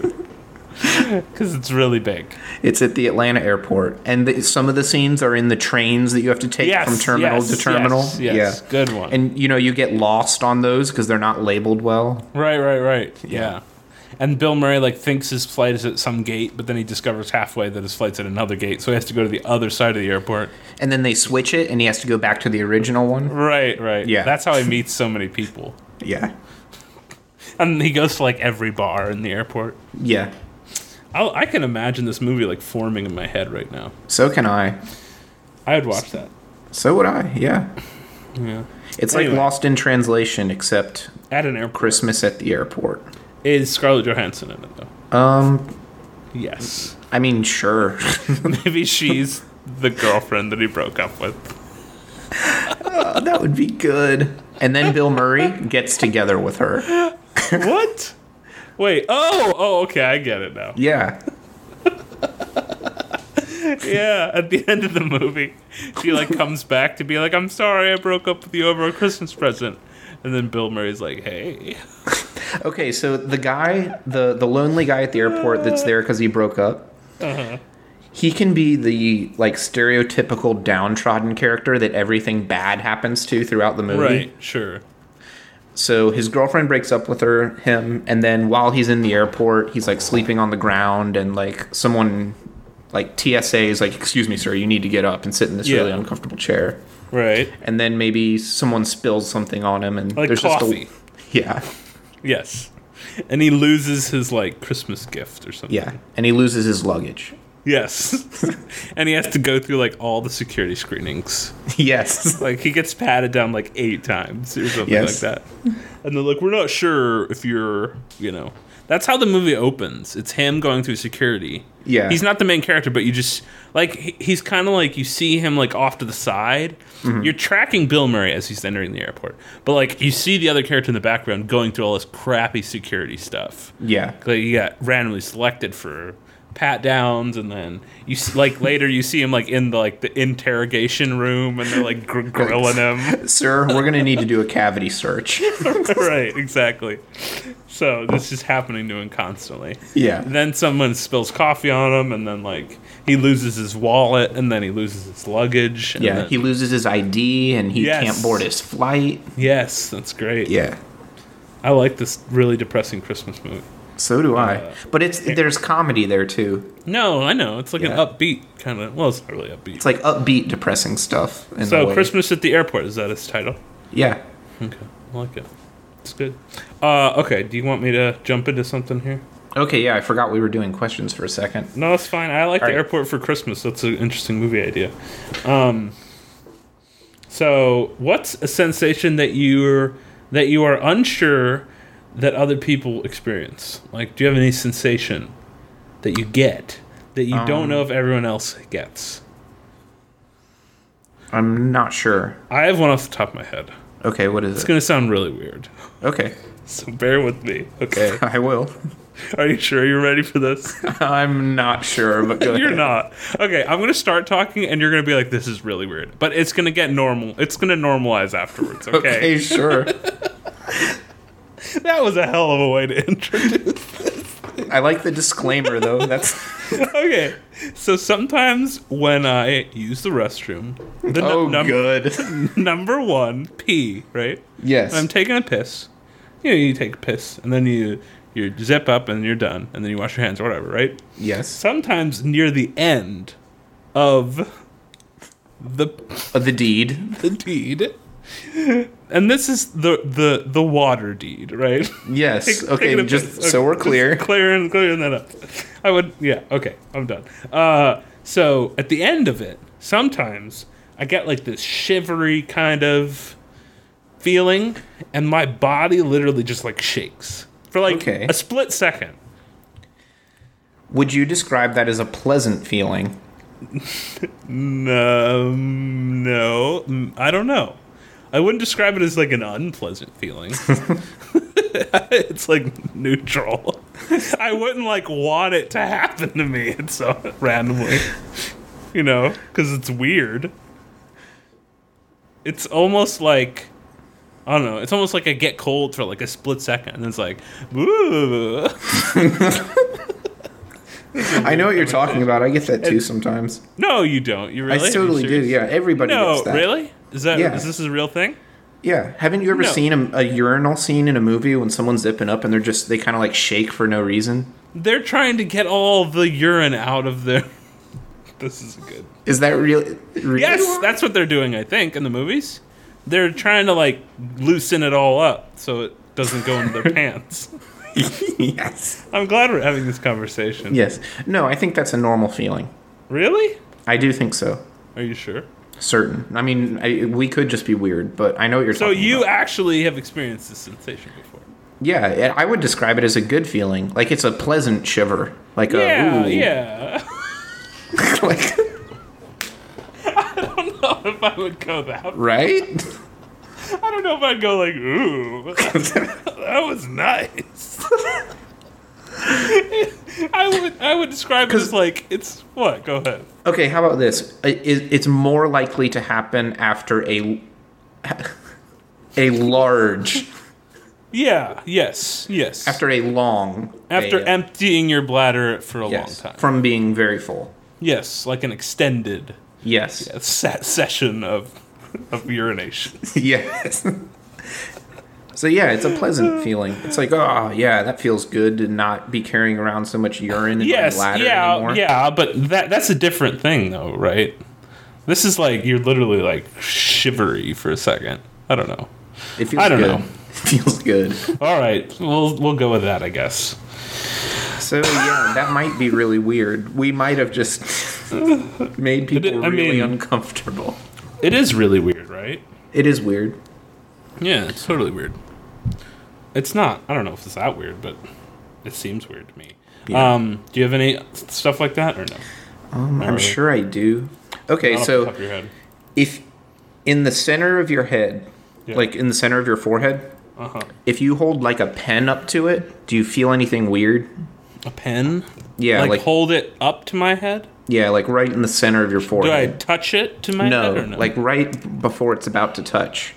A: because it's really big.
B: It's at the Atlanta airport, and the, some of the scenes are in the trains that you have to take
A: Yes,
B: from terminal
A: yes,
B: to terminal.
A: yes, yes.
B: Yeah,
A: Good one.
B: And you know you get lost on those because they're not labeled well.
A: Right, right, right. Yeah.
B: Yeah.
A: And Bill Murray like thinks his flight is at some gate, but then he discovers halfway that his flight's at another gate, so he has to go to the other side of the airport.
B: And then they switch it, and he has to go back to the original one.
A: Right, right.
B: Yeah.
A: That's how he meets so many people.
B: Yeah,
A: And he goes to like every bar in the airport.
B: yeah.
A: I'll, I can imagine this movie like forming in my head right now.
B: So can I.
A: I would watch that.
B: So would I. Yeah.
A: Yeah.
B: It's
A: Anyway.
B: like Lost in Translation, except
A: At an airport.
B: Christmas at the airport.
A: Is Scarlett Johansson in it though?
B: Um,
A: Yes.
B: I mean, sure.
A: Maybe she's the girlfriend that he broke up with.
B: Oh, that would be good. And then Bill Murray gets together with her.
A: What? Wait. Oh. Oh. Okay. I get it now.
B: Yeah.
A: Yeah. At the end of the movie, she like comes back to be like, "I'm sorry, I broke up with you over a Christmas present," and then Bill Murray's like, "Hey."
B: Okay, so the guy, the the lonely guy at the airport that's there because he broke up,
A: Uh-huh.
B: he can be the like stereotypical downtrodden character that everything bad happens to throughout the movie.
A: Right. Sure.
B: So his girlfriend breaks up with her, him, and then while he's in the airport, he's like sleeping on the ground, and like someone, like T S A is like, "Excuse me, sir, you need to get up and sit in this
A: Yeah.
B: really uncomfortable chair."
A: Right.
B: And then maybe someone spills something on him, and
A: Like
B: there's
A: coffee.
B: just a yeah,
A: Yes. And he loses his like Christmas gift or something.
B: yeah, and he loses his luggage.
A: Yes. And he has to go through like all the security screenings.
B: Yes.
A: Like he gets patted down like eight times or something
B: Yes.
A: like that. And they're like, "We're not sure if you're, you know." That's how the movie opens. It's him going through security.
B: Yeah.
A: He's not the main character, but you just like he- he's kind of like you see him like off to the side.
B: Mm-hmm.
A: You're tracking Bill Murray as he's entering the airport, but like you see the other character in the background going through all this crappy security stuff.
B: Yeah.
A: Like you got randomly selected for pat downs, and then you s- like later you see him like in the like the interrogation room, and they're like gr- grilling him.
B: Sir, we're going to need to do a cavity search.
A: Right, exactly. So this is happening to him constantly.
B: Yeah.
A: Then someone spills coffee on him, and then like he loses his wallet, and then he loses his luggage. And
B: Yeah,
A: then,
B: he loses his I D and he
A: Yes.
B: can't board his flight.
A: yes, that's great.
B: Yeah.
A: I like this really depressing Christmas movie.
B: So do I.
A: Uh,
B: But it's there's comedy there too.
A: No, I know it's like
B: Yeah.
A: an upbeat kind of. Well, it's not really upbeat.
B: It's like upbeat, depressing stuff. In a
A: So
B: way.
A: Christmas at the Airport, is that its title?
B: Yeah.
A: Okay, I like it. It's good. Uh, okay, do you want me to jump into something here?
B: Okay, yeah, I forgot we were doing questions for a second.
A: No, it's fine. I like
B: All
A: the
B: right.
A: Airport for Christmas. That's an interesting movie idea. Um, so, what's a sensation that you're that you are unsure that other people experience? Like, do you have any sensation that you get that you don't
B: Um,
A: know if everyone else gets?
B: I'm not sure.
A: I have one off the top of my head.
B: Okay, what is
A: It's
B: it?
A: going to sound really weird,
B: Okay,
A: so bear with me. Okay,
B: I will.
A: are you sure you're ready for this?
B: I'm not sure, but go
A: You're
B: ahead.
A: not. Okay, I'm gonna start talking, and you're gonna be like, "This is really weird," but it's gonna get normal. It's gonna normalize afterwards. Okay.
B: Okay, sure.
A: That was a hell of a way to introduce.
B: I like the disclaimer though. That's
A: Okay, so sometimes when I use the restroom, the nu-
B: oh
A: num-
B: good.
A: number one pee, right?
B: Yes.
A: When I'm taking a piss. You know, you take a piss, and then you you zip up, and you're done, and then you wash your hands or whatever, right?
B: Yes.
A: Sometimes near the end of the
B: Uh, the deed.
A: the deed. And this is the the the water deed, right?
B: Yes.
A: Take-
B: Okay.
A: taking a
B: Just
A: piss.
B: so
A: Okay,
B: we're clear.
A: just clearing clearing that up. I would yeah, okay, I'm done. Uh so at the end of it, sometimes I get like this shivery kind of feeling, and my body literally just like shakes for like
B: Okay.
A: a split second.
B: Would you describe that as a pleasant feeling?
A: No, no, mm, I don't know. I wouldn't describe it as like an unpleasant feeling. It's like neutral. I wouldn't like want it to happen to me. It's so randomly, you know, because it's weird. It's almost like I don't know. It's almost like I get cold for like a split second, and it's like, ooh.
B: I know what you're talking about. I get that too sometimes.
A: No, you don't. You really?
B: I totally
A: Are you
B: do.
A: serious?
B: Yeah, everybody
A: No,
B: gets that.
A: really? Is that
B: Yeah.
A: is this a real thing?
B: Yeah. Haven't you ever
A: No.
B: seen a, a urinal scene in a movie when someone's zipping up and they're just they kind of like shake for no reason?
A: They're trying to get all the urine out of their. This is good.
B: Is that real? really
A: Yes, that's what they're doing. I think in the movies, they're trying to like loosen it all up so it doesn't go into their pants.
B: yes.
A: I'm glad we're having this conversation.
B: Yes. No, I think that's a normal feeling.
A: Really?
B: I do think so.
A: Are you sure?
B: Certain. I mean, I, we could just be weird, but I know what you're
A: So
B: talking
A: you
B: about.
A: actually have experienced this sensation before?
B: Yeah, it, I would describe it as a good feeling. Like it's a pleasant shiver. Like
A: Yeah,
B: a ooh.
A: yeah.
B: like,
A: I don't know if I would go that.
B: right?
A: I don't know if I'd go like, ooh, that was nice. I would I would describe it as like it's what? Go ahead.
B: Okay, how about this? It, it's more likely to happen after a a large
A: Yeah. Yes. Yes.
B: after a long
A: After
B: a,
A: emptying your bladder for a
B: yes,
A: long time.
B: from being very full.
A: Yes, like an extended
B: Yes.
A: se- session of of urination.
B: Yes. So yeah, it's a pleasant feeling. It's like, oh yeah, that feels good to not be carrying around so much urine in
A: Yes.
B: my bladder
A: Yeah.
B: anymore.
A: Yeah. But that that's a different thing, though, right? This is like you're literally like shivery for a second. I don't know.
B: It feels
A: I don't
B: good.
A: know.
B: It feels good.
A: All right, we'll we'll go with that, I guess.
B: So yeah, that might be really weird. We might have just made people
A: I
B: really
A: mean-
B: uncomfortable.
A: It is really weird, right?
B: It is weird.
A: Yeah, it's totally weird. It's not. I don't know if it's that weird, but it seems weird to me.
B: Yeah.
A: Um, do you have any stuff like that or no?
B: Um, I'm
A: really.
B: sure I do. Okay,
A: Not off the
B: so
A: top of your head.
B: if in the center of your head,
A: Yeah.
B: like in the center of your forehead,
A: Uh-huh.
B: if you hold like a pen up to it, do you feel anything weird?
A: A pen?
B: Yeah,
A: like,
B: like,
A: hold it up to my head?
B: yeah, like right in the center of your
A: Do I
B: forehead.
A: touch it to my
B: no,
A: head or no?
B: like right before it's about to touch.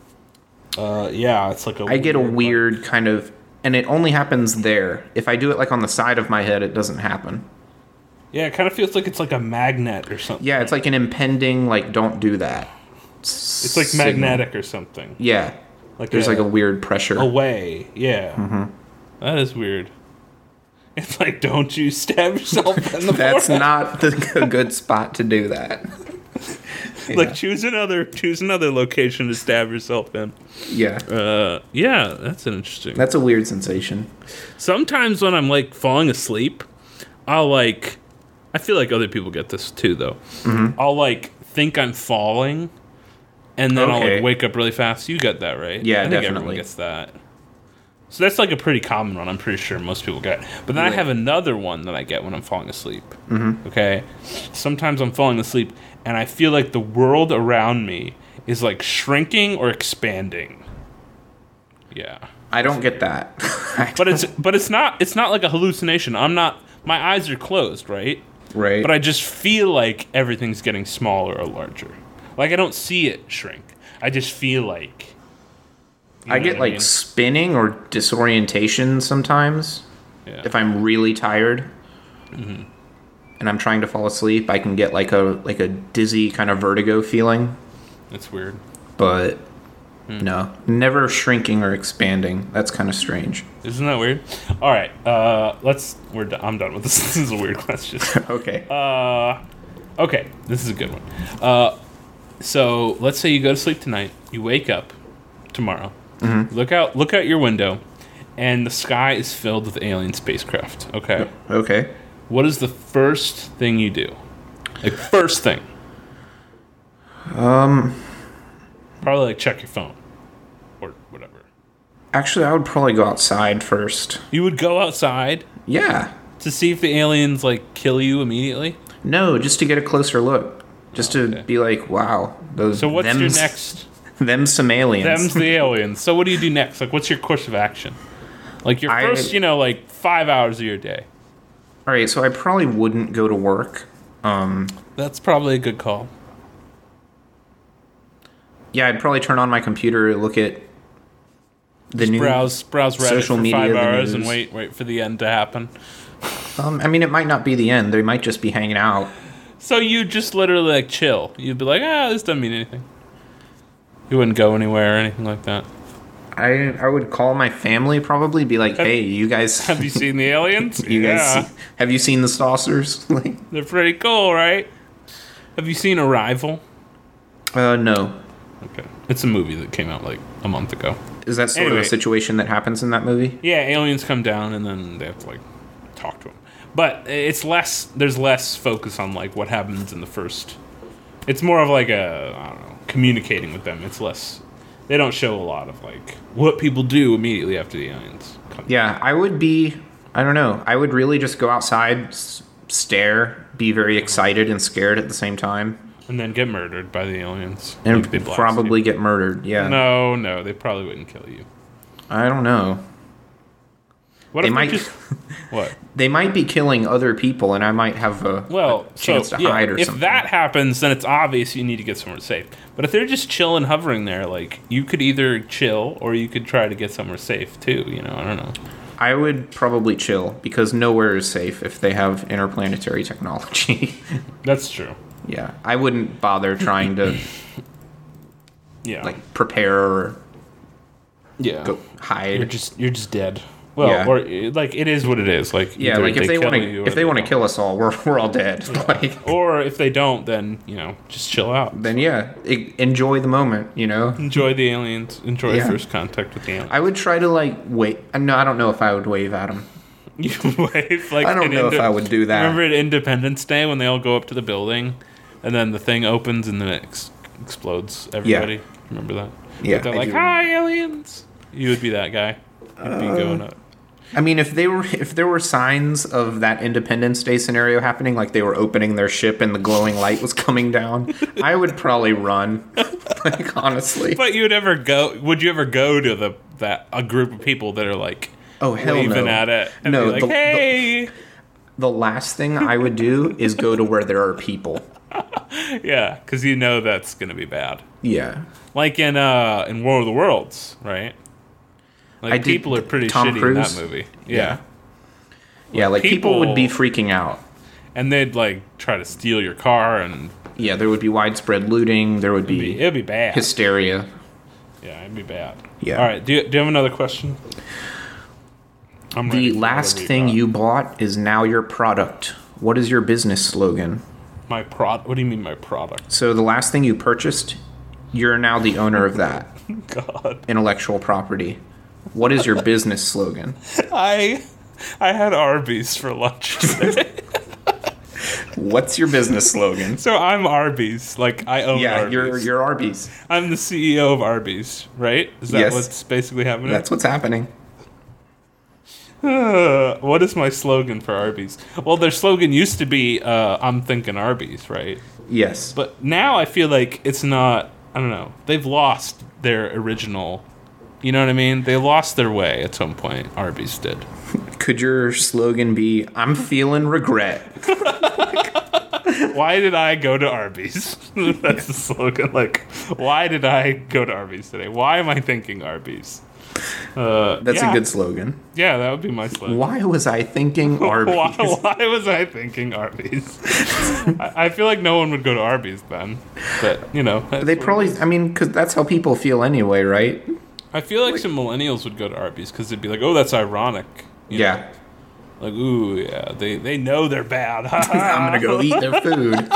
A: uh, yeah, it's like a.
B: I get a
A: weird,
B: weird kind of, and it only happens there. If I do it like on the side of my head, it doesn't happen.
A: Like, yeah, it kind of feels like it's like a magnet or something.
B: Yeah, it's like an impending, like, don't do that.
A: It's like magnetic or something.
B: Yeah.
A: Like
B: There's
A: a,
B: like a weird pressure.
A: away. Yeah. Mm-hmm. That is weird. It's like, don't you stab yourself in the
B: That's
A: forehead.
B: not the, a good spot to do that. Yeah.
A: Like, choose another choose another location to stab yourself in.
B: Yeah.
A: Uh, yeah, that's an interesting.
B: That's a weird sensation.
A: Sometimes when I'm like falling asleep, I'll like, I feel like other people get this too though. Mm-hmm. I'll like think I'm falling, and then I'll
B: Okay.
A: like wake up really fast. You get that, right?
B: Yeah,
A: I think everyone
B: definitely.
A: gets that. So that's like a pretty common one. I'm pretty sure most people get. But then I
B: Right.
A: have another one that I get when I'm falling asleep. Mm-hmm. Okay, sometimes I'm falling asleep and I feel like the world around me is like shrinking or expanding. Yeah.
B: I don't get that.
A: But it's but it's not it's not like a hallucination. I'm not my eyes are closed, right?
B: right.
A: But I just feel like everything's getting smaller or larger. Like I don't see it shrink. I just feel like you
B: I
A: know
B: get
A: what
B: like
A: mean?
B: spinning or disorientation sometimes.
A: Yeah.
B: If I'm really tired
A: Mm-hmm.
B: and I'm trying to fall asleep, I can get like a like a dizzy kind of vertigo feeling.
A: It's weird.
B: But
A: Hmm.
B: no, never shrinking or expanding. That's kind of strange.
A: Isn't that weird? All right, uh, let's. We're. Done. I'm done with this. This is a weird question.
B: Okay.
A: Uh, okay, this is a good one. Uh, so let's say you go to sleep tonight. You wake up tomorrow. Mm-hmm. Look out! Look out your window, and the sky is filled with alien spacecraft. Okay.
B: Okay.
A: What is the first thing you do? Like first thing.
B: Um.
A: Probably like check your phone, or whatever.
B: Actually, I would probably go outside first.
A: You would go outside
B: Yeah.
A: to see if the aliens like kill you immediately.
B: No, just to get a closer look. Just to
A: Okay.
B: be like, wow, those.
A: So what's your
B: them's-
A: next?
B: Them some aliens.
A: Them's the aliens. So what do you do next? Like, what's your course of action? Like your
B: I-
A: first, you know, like five hours of your day.
B: All right, so I probably wouldn't go to work. Um.
A: That's probably a good call.
B: Yeah, I'd probably turn on my computer, look at the new.
A: Browse, browse Reddit
B: social
A: for
B: media,
A: five
B: the
A: hours and
B: news.
A: wait, wait for the end to happen.
B: Um, I mean, it might not be the end. They might just be hanging out.
A: So you just literally like chill. You'd be like, ah, this doesn't mean anything. You wouldn't go anywhere or anything like that.
B: I I would call my family probably, be like, hey, you guys.
A: Have you seen the aliens?
B: You
A: yeah,
B: guys, see, have you seen the saucers? Like,
A: they're pretty cool, right? Have you seen Arrival?
B: uh, no.
A: Okay, it's a movie that came out like a month ago.
B: Is that sort
A: Anyway.
B: of a situation that happens in that movie?
A: Yeah, aliens come down and then they have to like talk to them. But it's less. There's less focus on like what happens in the first. It's more of like a I don't know communicating with them. It's less. They don't show a lot of like what people do immediately after the aliens come.
B: Yeah, I would be. I don't know. I would really just go outside, s- stare, be very excited and scared at the same time,
A: And then get murdered by the aliens.
B: and
A: Like, they blast
B: probably
A: you.
B: get murdered. Yeah.
A: No, no, they probably wouldn't kill you.
B: I don't know.
A: What
B: They
A: if
B: might.
A: they just what?
B: They might be killing other people, and I might have a,
A: Well,
B: a chance
A: so,
B: to
A: yeah,
B: hide or
A: if
B: something.
A: that happens, then it's obvious you need to get somewhere safe. But if they're just chilling, hovering there, like you could either chill or you could try to get somewhere safe too. You know, I don't know.
B: I would probably chill because nowhere is safe if they have interplanetary technology.
A: That's true.
B: Yeah, I wouldn't bother trying to
A: Yeah,
B: like prepare or
A: yeah.
B: go hide.
A: You're just you're just dead. Well,
B: Yeah.
A: or like it is what it is. Like
B: yeah,
A: either
B: like if they
A: kill
B: want
A: you
B: to
A: or
B: if they want to
A: don't.
B: kill us all, we're we're all dead. Like
A: or if they don't, then you know, just chill out.
B: then yeah, e- enjoy the moment. You know,
A: Enjoy the aliens. Enjoy
B: Yeah.
A: first contact with the aliens.
B: I would try to like wait. uh, No, I don't know if I would wave at them.
A: You wave like
B: I don't
A: in
B: know if
A: Inde-
B: I would do that.
A: Remember at Independence Day when they all go up to the building, and then the thing opens and then it ex- explodes everybody. Remember that?
B: Yeah,
A: But they're
B: I
A: like,
B: do.
A: "Hi, aliens!" You would be that guy. You'd be going up.
B: I mean, if they were, if there were signs of that Independence Day scenario happening, like they were opening their ship and the glowing light was coming down, I would probably run. Like honestly.
A: But you would ever go? Would you ever go to the that a group of people that are like,
B: oh hell
A: waving
B: no.
A: at it and
B: no,
A: be like,
B: the,
A: hey.
B: The, the last thing I would do is go to where there are people.
A: Yeah, because you know that's gonna be bad.
B: Yeah.
A: Like in uh in War of the Worlds, right? Like
B: I did
A: people are pretty
B: Tom
A: shitty
B: Cruise?
A: in that movie. Yeah.
B: Yeah, yeah like people,
A: people
B: would be freaking out.
A: And they'd like try to steal your car and
B: Yeah, there would be widespread looting. There would be,
A: be, it'd be bad.
B: hysteria.
A: Yeah, it'd be bad.
B: Yeah.
A: All right. Do you, do you have another question? I'm ready
B: The
A: for
B: last
A: whatever
B: thing
A: got.
B: you bought is now your product. What is your business slogan?
A: My prod. What do you mean my product?
B: So the last thing you purchased, you're now the owner of that
A: God.
B: intellectual property. What is your business slogan?
A: I I had Arby's for lunch today.
B: What's your business slogan?
A: So I'm Arby's. Like I own
B: Yeah,
A: Arby's.
B: you're you're Arby's.
A: I'm the C E O of Arby's, right? Is that
B: Yes.
A: what's basically happening?
B: That's what's happening.
A: Uh, what is my slogan for Arby's? Well, their slogan used to be uh, I'm thinking Arby's, right?
B: Yes.
A: But now I feel like it's not, I don't know. They've lost their original, you know what I mean? They lost their way at some point. Arby's did.
B: Could your slogan be I'm feeling regret?
A: Why did I go to Arby's? That's the slogan. Like, why did I go to Arby's today? Why am I thinking Arby's? Uh,
B: That's
A: yeah.
B: a good slogan.
A: Yeah, that would be my slogan.
B: Why was I thinking Arby's?
A: Why, why was I thinking Arby's? I, I feel like no one would go to Arby's then. But, you know. that's
B: They
A: what it
B: probably,
A: is.
B: I mean, because that's how people feel anyway, right?
A: I feel like, some millennials would go to Arby's because they'd be like, oh, that's ironic. You know?
B: Yeah.
A: Like, ooh, yeah, they, they know they're bad.
B: I'm going to go eat their food.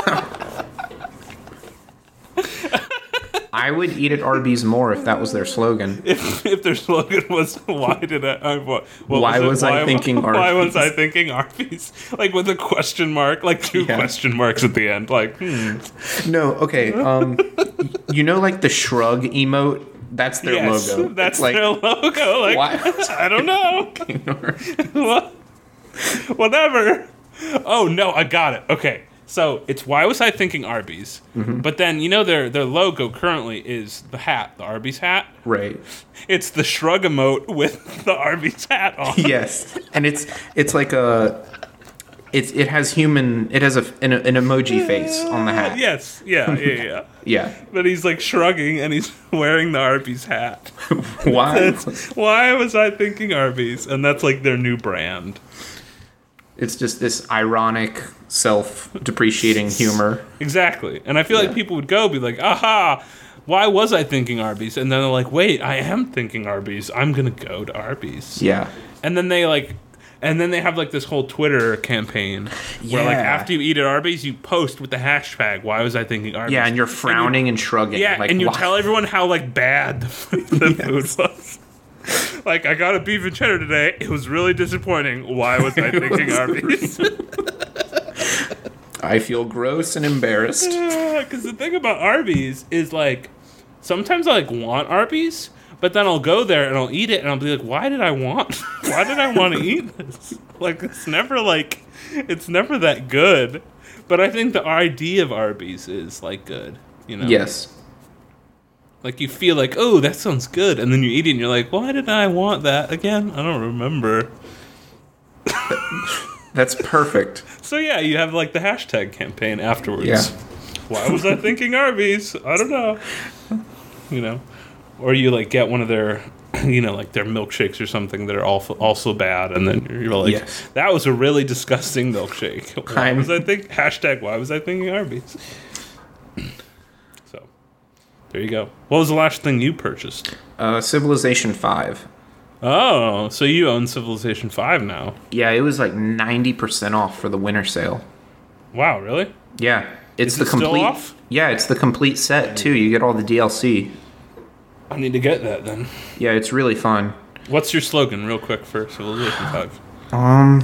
B: I would eat at Arby's more if that was their slogan.
A: If, if their slogan was, why did I, I what, what
B: Why
A: was, it?
B: was I
A: am
B: thinking
A: Why was I
B: Arby's?
A: thinking Arby's? Like with a question mark, like two
B: Yeah.
A: question marks at the end. Like, hmm.
B: No, okay. Um, you know, like the shrug emote? That's their
A: Yes,
B: logo.
A: that's
B: It's like,
A: their logo. Like,
B: why?
A: I don't know. What? Whatever. Oh no, I got it. Okay, so it's why was I thinking Arby's?
B: Mm-hmm.
A: But then you know their their logo currently is the hat, the Arby's hat.
B: Right.
A: It's the shrug emote with the Arby's hat on.
B: Yes, and it's it's like a it's it has human it has a an, an emoji face on the hat.
A: Yes. Yeah. Yeah. Yeah.
B: Yeah.
A: But he's like shrugging and he's wearing the Arby's hat.
B: Why?
A: That's, why was I thinking Arby's? And that's like their new brand.
B: It's just this ironic, self-depreciating humor.
A: Exactly. And I feel
B: Yeah.
A: like people would go be like, aha, why was I thinking Arby's? And then they're like, wait, I am thinking Arby's. I'm going to go to Arby's.
B: Yeah.
A: And then they like, and then they have like this whole Twitter campaign where like
B: Yeah.
A: after you eat at Arby's, you post with the hashtag, why was I thinking Arby's?
B: Yeah, and you're frowning and, shrugging.
A: Yeah,
B: like,
A: and you
B: why?
A: tell everyone how like bad the, food- the
B: Yes.
A: food was. Like, I got a beef and cheddar today. It was really disappointing. Why was I thinking Arby's?
B: I feel gross and embarrassed.
A: Because the thing about Arby's is like, sometimes I like want Arby's, but then I'll go there and I'll eat it and I'll be like, why did I want? Why did I want to eat this? Like, it's never like, it's never that good. But I think the idea of Arby's is like good. You know?
B: Yes.
A: Like, you feel like, oh, that sounds good. And then you eat it and you're like, why did I want that again? I don't remember.
B: That's perfect.
A: So, yeah, you have, like, the hashtag campaign afterwards.
B: Yeah.
A: Why was I thinking Arby's? I don't know. You know? Or you, like, get one of their, you know, like, their milkshakes or something that are also, also bad. And then you're like,
B: Yes.
A: that was a really disgusting milkshake. Why
B: I'm-
A: was I think Hashtag, why was I thinking Arby's? So, there you go. What was the last thing you purchased?
B: Uh, Civilization five.
A: Oh, so you own Civilization five now.
B: Yeah, it was like ninety percent off for the winter sale.
A: Wow, really?
B: Yeah. It's
A: Is
B: the
A: it still
B: complete
A: off?
B: Yeah, it's the complete set too. You get all the D L C.
A: I need to get that then.
B: Yeah, it's really fun.
A: What's your slogan, real quick, for Civilization five?
B: Um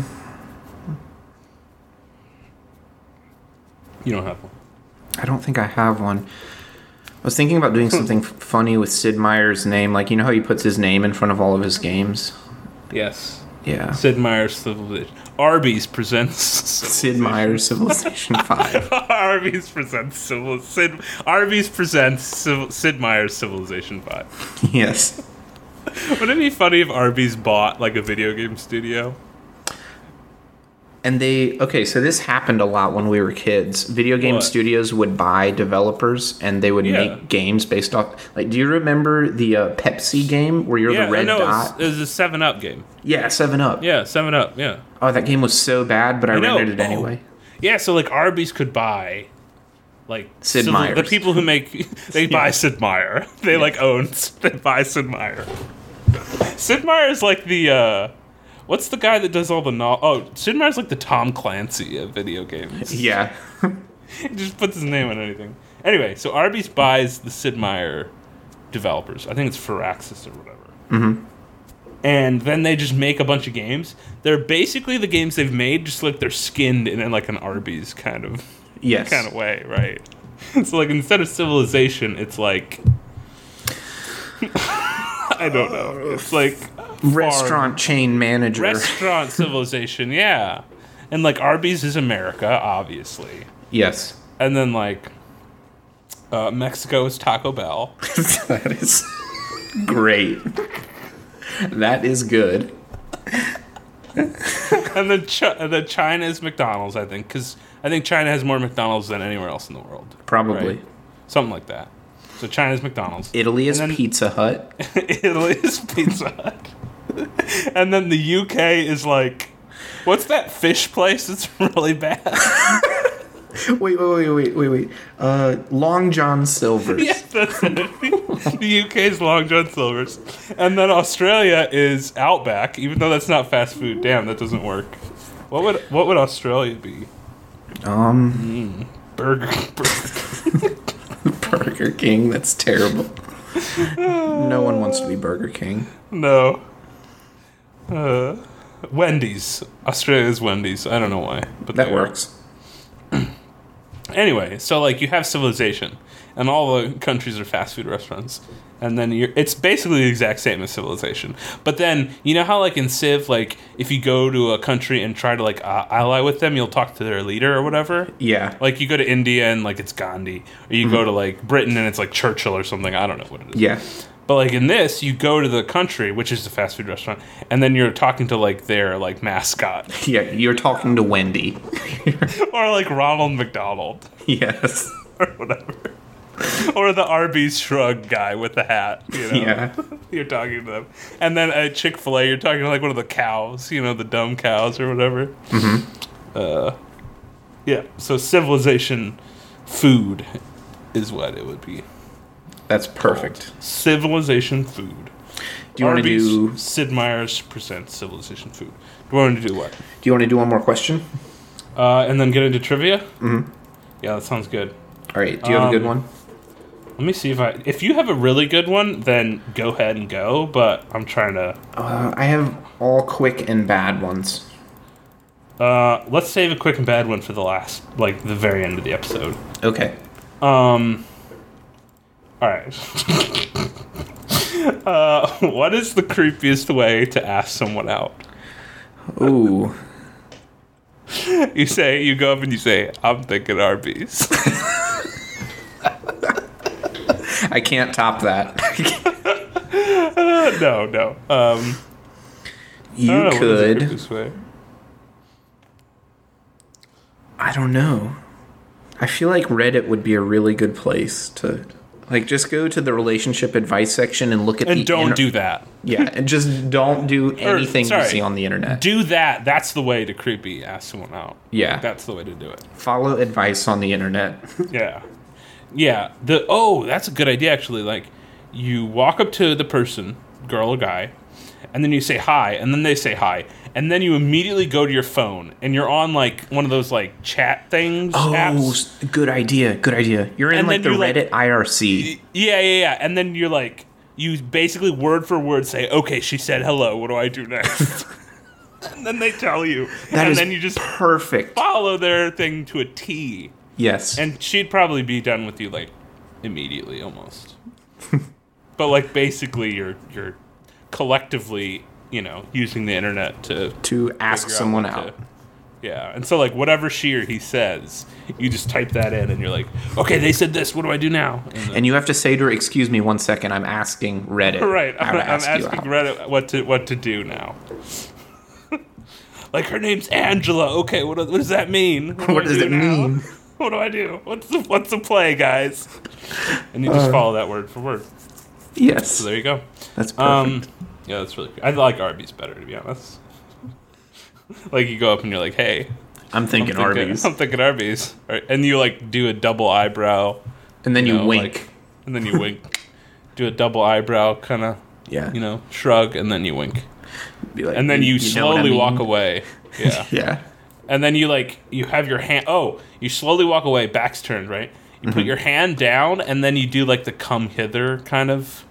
A: You don't have one.
B: I don't think I have one. I was thinking about doing something f- funny with Sid Meier's name. Like, you know how he puts his name in front of all of his games?
A: Yes.
B: Yeah.
A: Sid Meier's Civilization. Arby's presents
B: Sid Meier's Civilization five.
A: Arby's presents Civil Sid Arby's presents Civil, Sid Meier's Civilization five.
B: Yes.
A: Wouldn't it be funny if Arby's bought like a video game studio?
B: And they okay, so this happened a lot when we were kids. Video game
A: What?
B: studios would buy developers, and they would
A: Yeah.
B: make games based off. Like, do you remember the uh, Pepsi game where you're
A: Yeah,
B: the red
A: I know.
B: dot?
A: It was a Seven Up game.
B: Yeah, Seven Up.
A: Yeah, Seven Up. Yeah.
B: Oh, that game was so bad, but I,
A: I know.
B: rented it
A: Oh.
B: anyway.
A: Yeah, so like Arby's could buy like
B: Sid
A: civil-
B: Meier's.
A: the people who make they buy Sid Meier. They like own they buy Sid Meier. Sid Meier is like the uh what's the guy that does all the no- oh Sid Meier's like the Tom Clancy of video games.
B: Yeah.
A: He just puts his name on anything. Anyway, so Arby's buys the Sid Meier developers. I think it's Firaxis or whatever. Mm-hmm. And then they just make a bunch of games. They're basically the games they've made, just like they're skinned in like an Arby's kind of
B: Yes.
A: kind of way, right? So like instead of Civilization, it's like I don't know. It's like
B: Restaurant
A: farm.
B: chain manager.
A: Restaurant Civilization, yeah. And like Arby's is America, obviously.
B: Yes.
A: And then like uh, Mexico is Taco Bell.
B: That is great. That is good.
A: And then, Ch- and then China is McDonald's, I think, because I think China has more McDonald's than anywhere else in the world.
B: Probably.
A: Right? Something like that. So China's McDonald's.
B: Italy is
A: And then-
B: Pizza Hut.
A: Italy is Pizza Hut. And then the U K is like, what's that fish place that's really bad?
B: Wait, wait, wait, wait, wait, wait. Uh, Long John Silver's.
A: Yes, that's it. The U K is Long John Silver's. And then Australia is Outback, even though that's not fast food. Damn, that doesn't work. What would what would Australia be?
B: Um,
A: Burger. Burger.
B: Burger King. That's terrible. No one wants to be Burger King.
A: No. Uh, Wendy's. Australia is Wendy's. I don't know why, but
B: That
A: they are.
B: works.
A: Anyway, so like you have Civilization, and all the countries are fast food restaurants, and then you're it's basically the exact same as Civilization. But then you know how like in Civ, like if you go to a country and try to like uh, ally with them, you'll talk to their leader or whatever.
B: Yeah.
A: Like you go to India and like it's Gandhi, or you go to like Britain and it's like Churchill or something. I don't know what it is.
B: Yeah.
A: But like in this, you go to the country, which is the fast food restaurant, and then you're talking to like their like mascot
B: Yeah. You're talking to Wendy.
A: or like Ronald McDonald.
B: Yes.
A: Or whatever. Or the Arby's shrug guy with the hat, you know?
B: Yeah.
A: You're talking to them. And then at Chick-fil-A, you're talking to like one of the cows, you know, the dumb cows or whatever. Mm-hmm. Uh, yeah, so Civilization food is what it would be.
B: That's perfect.
A: Civilization food.
B: Do you want to
A: Arby's,
B: do?
A: Sid Meier's presents Civilization food. Do you want to do what?
B: Do you want to do one more question?
A: Uh, and then get into trivia? Mm-hmm. Yeah, that sounds good.
B: All right. Do you have a good
A: Um,
B: one?
A: Let me see if I... If you have a really good one, then go ahead and go, but I'm trying to...
B: Uh, I have all quick and bad ones.
A: Uh, let's save a quick and bad one for the last... Like, the very end of the episode.
B: Okay.
A: Um... Alright. uh, what is the creepiest way to ask someone out?
B: Ooh.
A: You say... You go up and you say, I'm thinking Arby's.
B: I can't top that.
A: uh, no, no. Um... I
B: You
A: don't know, what is the
B: could.
A: creepiest way?
B: I don't know. I feel like Reddit would be a really good place to, like, just go to the relationship advice section and look at the
A: And don't
B: inter-
A: do that.
B: Yeah, and just don't do anything you
A: sorry.
B: see on the internet.
A: Do that. That's the way to creepy ask someone out.
B: Yeah.
A: That's the way to do it.
B: Follow advice on the internet.
A: Yeah. Yeah. The oh, that's a good idea actually. Like you walk up to the person, girl or guy, and then you say hi, and then they say hi, and then you immediately go to your phone and you're on like one of those like chat things
B: Oh,
A: apps.
B: s- good idea. Good idea. You're in
A: And
B: like
A: then
B: the
A: you're, like-
B: Reddit I R C.
A: Yeah, yeah, yeah. And then you're like you basically word for word say, "Okay, she said hello. What do I do next?" And then they tell you.
B: That
A: and
B: is
A: then you just
B: perfect.
A: follow their thing to a T.
B: Yes.
A: And she'd probably be done with you like immediately almost. But like basically you're you're collectively you know, using the internet to
B: To ask
A: figure
B: someone
A: what
B: out.
A: to- yeah, and so like whatever she or he says, you just type that in, and you're like, okay, they said this. What do I do now? And then,
B: And you have to say to her, "Excuse me, one second. I'm asking Reddit.
A: right,
B: how
A: I'm,
B: to
A: I'm
B: ask you
A: asking
B: out."
A: Reddit what to what to do now. Like her name's Angela. Okay, what, what does that mean? What, do
B: What
A: I
B: does
A: do
B: it
A: now?
B: mean?
A: What do I do? What's the what's the play, guys? And you
B: Uh.
A: just follow that word for word.
B: Yes,
A: So there you go.
B: that's perfect.
A: Um, yeah, that's really good. I like Arby's better, to be honest. Like you go up and you're like, hey,
B: I'm thinking,
A: I'm thinking
B: Arby's,
A: I'm thinking Arby's, Right, and you like do a double eyebrow,
B: and then you,
A: know,
B: wink.
A: like- and then you wink. Do a double eyebrow kind of,
B: yeah,
A: you know, shrug, and then you wink,
B: Be like,
A: and then you,
B: know what I
A: slowly
B: mean?
A: walk away. Yeah.
B: Yeah,
A: And then you like you have your hand. Oh, you slowly walk away, back's turned, right? You
B: Mm-hmm.
A: put your hand down, and then you do like the come hither kind of,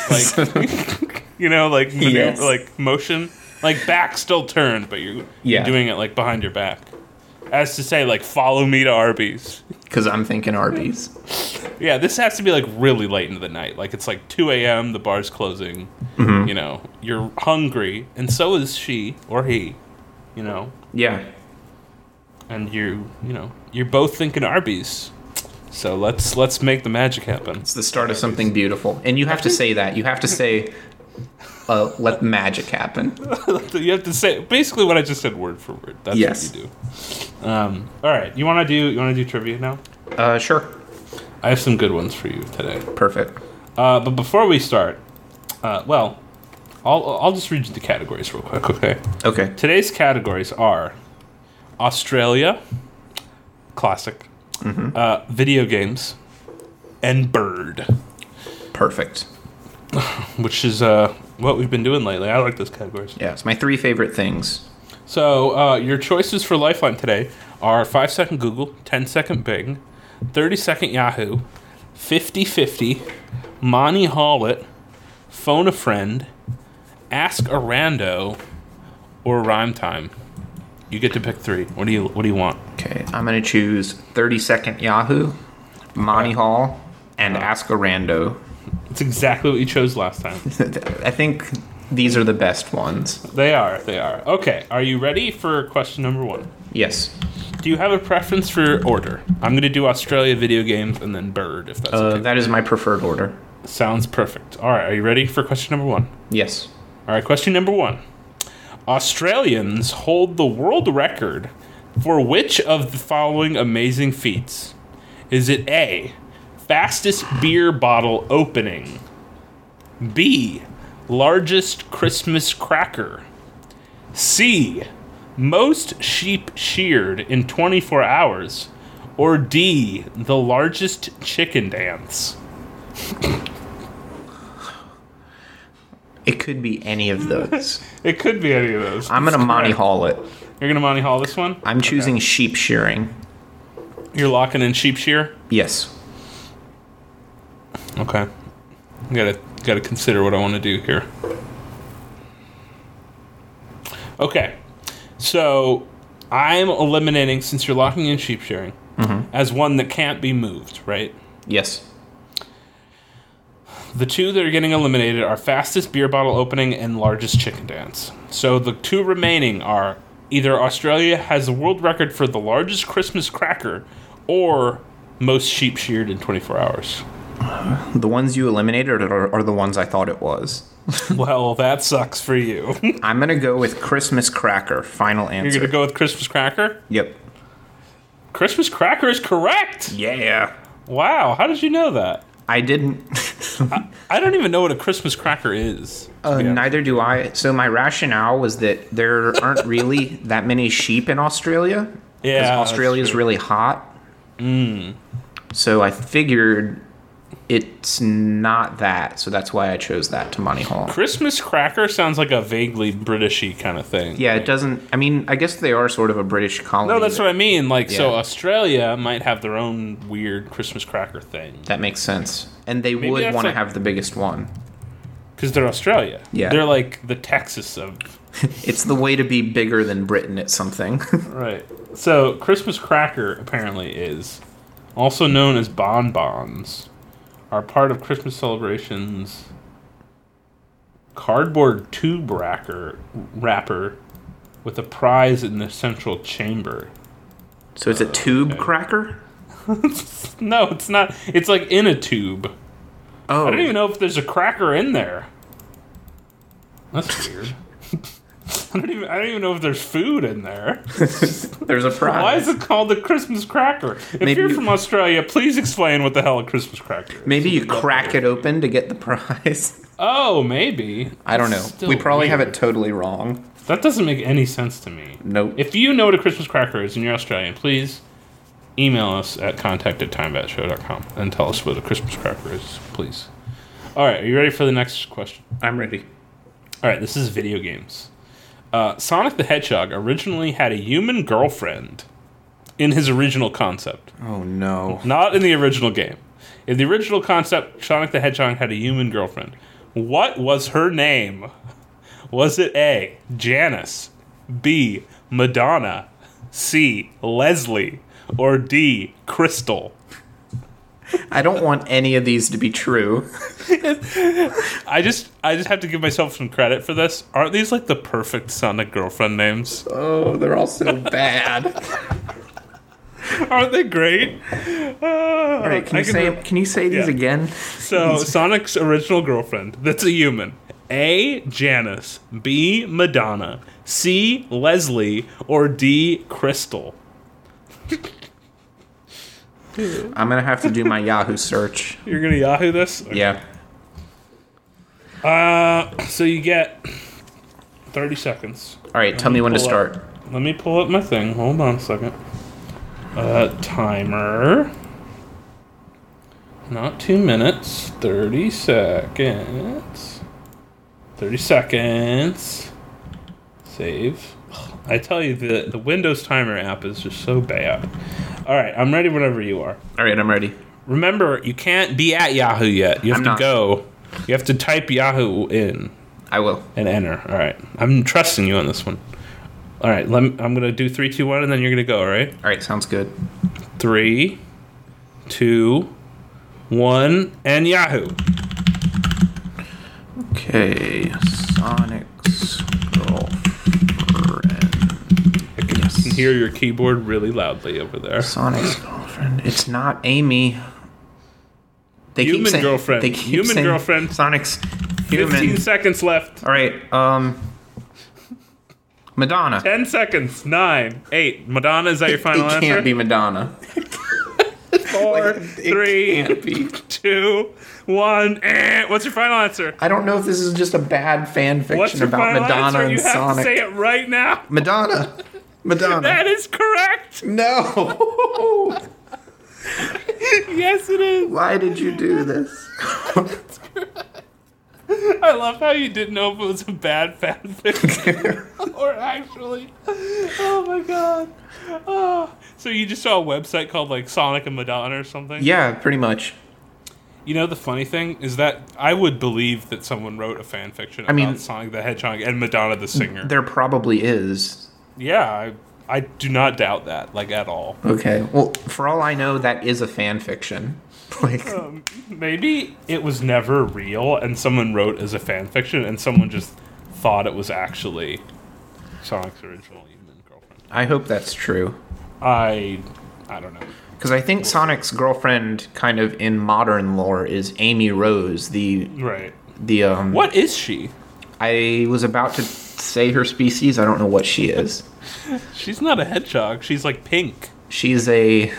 A: like, you know, like maneuver,
B: Yes.
A: like motion, like back still turned, but you're,
B: Yeah.
A: you're doing it like behind your back, as to say like follow me to Arby's.
B: because I'm thinking Arby's.
A: Yeah, this has to be like really late into the night. Like it's like two a.m. The bar's closing.
B: Mm-hmm.
A: You know, you're hungry, and so is she or he. You know.
B: Yeah,
A: And you, you know, you're both thinking Arby's. So let's let's make the magic happen.
B: it's the start of something beautiful, and you have to say that. You have to say, uh, "Let magic happen."
A: You have to say basically what I just said, word for word. That's
B: Yes.
A: what you do. Um, all right, you want to do you want to do trivia now?
B: Uh, sure,
A: I have some good ones for you today.
B: perfect.
A: Uh, but before we start, uh, well, I'll I'll just read you the categories real quick, okay?
B: Okay,
A: Today's categories are Australia, classic, uh, video games, and bird,
B: perfect.
A: which is uh, what we've been doing lately. I like those categories.
B: Yeah, it's my three favorite things.
A: So uh, your choices for Lifeline today are five second Google, ten second Bing, thirty second Yahoo, fifty fifty, Monty Hawlett, Phone a Friend, Ask a Rando, or Rhyme Time. You get to pick three. What do you What do you want?
B: Okay, I'm gonna choose thirty second Yahoo, Monty Hall, and Ask a Rando.
A: It's exactly what you chose last time.
B: I think these are the best ones.
A: They are. They are. Okay. Are you ready for question number one?
B: Yes.
A: Do you have a preference for order? I'm going to do Australia, video games, and then bird, if that's
B: Uh,
A: okay.
B: that is my preferred order.
A: Sounds perfect. All right. Are you ready for question number one?
B: Yes.
A: All right. Question number one. Australians hold the world record for which of the following amazing feats? Is it A, fastest beer bottle opening? B, largest Christmas cracker? C, most sheep sheared in twenty-four hours? Or D, the largest chicken dance?
B: It could be any of those.
A: It could be any of those.
B: I'm gonna
A: That's
B: Monty
A: correct.
B: Hall it.
A: You're gonna Monty Hall this one?
B: I'm choosing sheep shearing.
A: You're locking in sheep shear?
B: Yes.
A: Okay. Gotta gotta consider what I want to do here. Okay. So I'm eliminating, since you're locking in sheep shearing, as one that can't be moved, right?
B: Yes.
A: The two that are getting eliminated are fastest beer bottle opening and largest chicken dance. So the two remaining are either Australia has the world record for the largest Christmas cracker or most sheep sheared in twenty-four hours.
B: The ones you eliminated are, are the ones I thought it was.
A: Well, that sucks for you.
B: I'm gonna go with Christmas cracker. Final
A: You're
B: answer.
A: going to go with Christmas cracker?
B: Yep.
A: Christmas cracker is correct.
B: Yeah.
A: Wow, how did you know that?
B: I didn't.
A: I don't even know what a Christmas cracker is.
B: Uh,
A: Yeah.
B: Neither do I. So my rationale was that there aren't really that many sheep in Australia. 'cause
A: Yeah, that's
B: Australia's
A: true.
B: really hot. Mm. So I figured it's not that. So that's why I chose that to Monty Hall.
A: Christmas cracker sounds like a vaguely Britishy kind of thing.
B: Yeah, it doesn't. I mean, I guess they are sort of a British colony.
A: No, that's
B: but
A: what I mean. Like, so
B: Yeah.
A: Australia might have their own weird Christmas cracker thing
B: That makes sense. And they
A: Maybe
B: would
A: that's
B: want to
A: like-
B: have the biggest one.
A: because they're Australia.
B: Yeah.
A: They're like the Texas of.
B: It's the way to be bigger than Britain at something.
A: Right. So, Christmas cracker apparently is also known as bonbons, are part of Christmas celebrations. cardboard tube wrapper, wrapper with a prize in the central chamber.
B: So it's a tube
A: okay.
B: cracker?
A: No, it's not. It's like in a tube.
B: Oh.
A: I don't even know if there's a cracker in there. That's weird. I don't even. I don't even know if there's food in there.
B: There's a prize.
A: Why is it called a Christmas cracker? If
B: Maybe
A: you're
B: you,
A: from Australia, please explain what the hell a Christmas cracker is.
B: Maybe you crack it open to get the prize.
A: Oh, maybe.
B: I don't know.
A: Still
B: we probably
A: weird.
B: have it totally wrong.
A: That doesn't make any sense to me.
B: Nope.
A: If you know what a Christmas cracker is and you're Australian, please email us at contact at time bat show dot com and tell us what a Christmas cracker is, please. All right, are you ready for the next question?
B: I'm ready.
A: All right, this is video games. Uh, Sonic the Hedgehog originally had a human girlfriend in his original concept.
B: Oh, no.
A: Not in the original game. In the original concept, Sonic the Hedgehog had a human girlfriend. What was her name? Was it A, Janice, B, Madonna, C, Leslie, or D, Crystal?
B: I don't want any of these to be true.
A: I just I just have to give myself some credit for this. Aren't these like the perfect Sonic girlfriend names?
B: Oh, they're all so bad.
A: Aren't they great? Uh,
B: All right, can you say re- can you say these
A: yeah.
B: again?
A: So, Sonic's original girlfriend, that's a human. A, Janice, B, Madonna, C, Leslie, or D, Crystal?
B: I'm going to have to do my Yahoo search.
A: You're going to Yahoo this? Okay.
B: Yeah.
A: Uh, so you get thirty seconds.
B: All right, tell me when to start.
A: Up, let me pull up my thing. Hold on a second. Uh, timer. Not two minutes. thirty seconds. thirty seconds. Save. I tell you, the, the Windows Timer app is just so bad. All right, I'm ready whenever you are.
B: All right, I'm ready.
A: Remember, you can't be at Yahoo yet. You have
B: I'm
A: to
B: not.
A: go. You have to type Yahoo in.
B: I will.
A: And enter. All right. I'm trusting you on this one. All right, let me, I'm going to do three, two, one, and then you're going to go, all right?
B: All right, sounds good.
A: Three, two, one, and Yahoo.
B: Okay, Sonic's girlfriend.
A: I can, yes. can hear your keyboard really loudly over there.
B: Sonic's girlfriend. It's not Amy. They
A: human
B: keep saying,
A: girlfriend.
B: They keep
A: human
B: saying
A: girlfriend.
B: Sonic's human.
A: fifteen seconds left.
B: All right, um... Madonna.
A: ten seconds. Nine. Eight. Madonna, is that your final
B: it
A: answer?
B: It can't be Madonna.
A: Four,
B: like,
A: three,
B: can't be.
A: two, one, and what's your final answer?
B: I don't know if this is just a bad fan
A: What's
B: fiction
A: your
B: about
A: final
B: Madonna
A: answer?
B: and
A: You have
B: Sonic.
A: to say it right now.
B: Madonna. Madonna.
A: That is correct.
B: No.
A: Yes, it is.
B: Why did you do this?
A: I love how you didn't know if it was a bad fanfic or actually. Oh my god. Oh. So you just saw a website called like Sonic and Madonna or something?
B: Yeah, pretty much.
A: You know, the funny thing is that I would believe that someone wrote a fan fiction about
B: I mean,
A: Sonic the Hedgehog and Madonna the singer.
B: There probably is.
A: Yeah, I, I do not doubt that, like, at all.
B: Okay. Well, for all I know, that is a fan fiction. Like,
A: Um, maybe it was never real and someone wrote as a fan fiction and someone just thought it was actually Sonic's original human girlfriend.
B: I hope that's true.
A: I I don't know.
B: Because I think Sonic's girlfriend, kind of in modern lore, is Amy Rose, the
A: Right.
B: the um.
A: What is she?
B: I was about to say her species. I don't know what she is.
A: She's not a hedgehog. She's like pink.
B: She's a.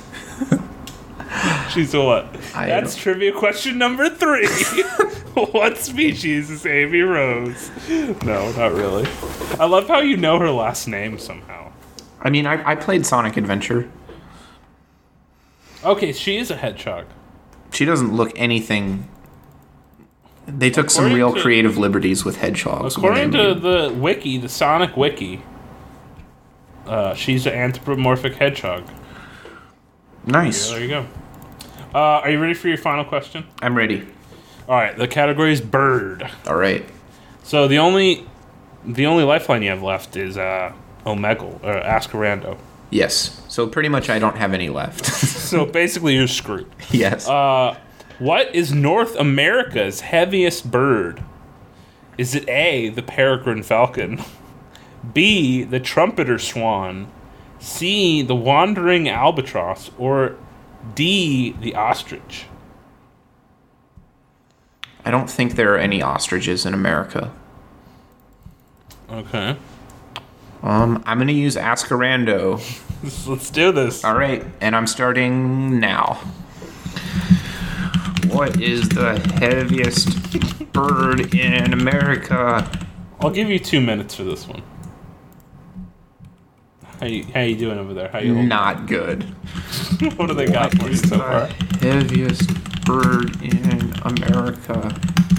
A: She's a what?
B: I
A: That's
B: don't-
A: trivia question number three. What species is Amy Rose? No, not really. I love how you know her last name somehow.
B: I mean, I, I played Sonic Adventure.
A: Okay, she is a hedgehog.
B: She doesn't look anything. They took some
A: According
B: real
A: to-
B: creative liberties with hedgehogs. when
A: According
B: they
A: to
B: made-
A: the wiki, the Sonic wiki, uh, she's an anthropomorphic hedgehog.
B: Nice.
A: Yeah, there you go. Uh, are you ready for your final question?
B: I'm ready.
A: All right, the category is bird.
B: All right.
A: So the only the only lifeline you have left is uh, Omegle or Ascarando.
B: Yes. So pretty much I don't have any left.
A: So basically, you're screwed.
B: Yes.
A: Uh, what is North America's heaviest bird? Is it A, the peregrine falcon, B, the trumpeter swan, C, the wandering albatross, or D, the ostrich?
B: I don't think there are any ostriches in America.
A: Okay.
B: Um, I'm going to use Ascarando.
A: Let's do this.
B: All right, and I'm starting now. What is the heaviest bird in America?
A: I'll give you two minutes for this one. How you, how you doing over there? How you holding?
B: Not good.
A: What do they got for you so far?
B: Heaviest bird in America.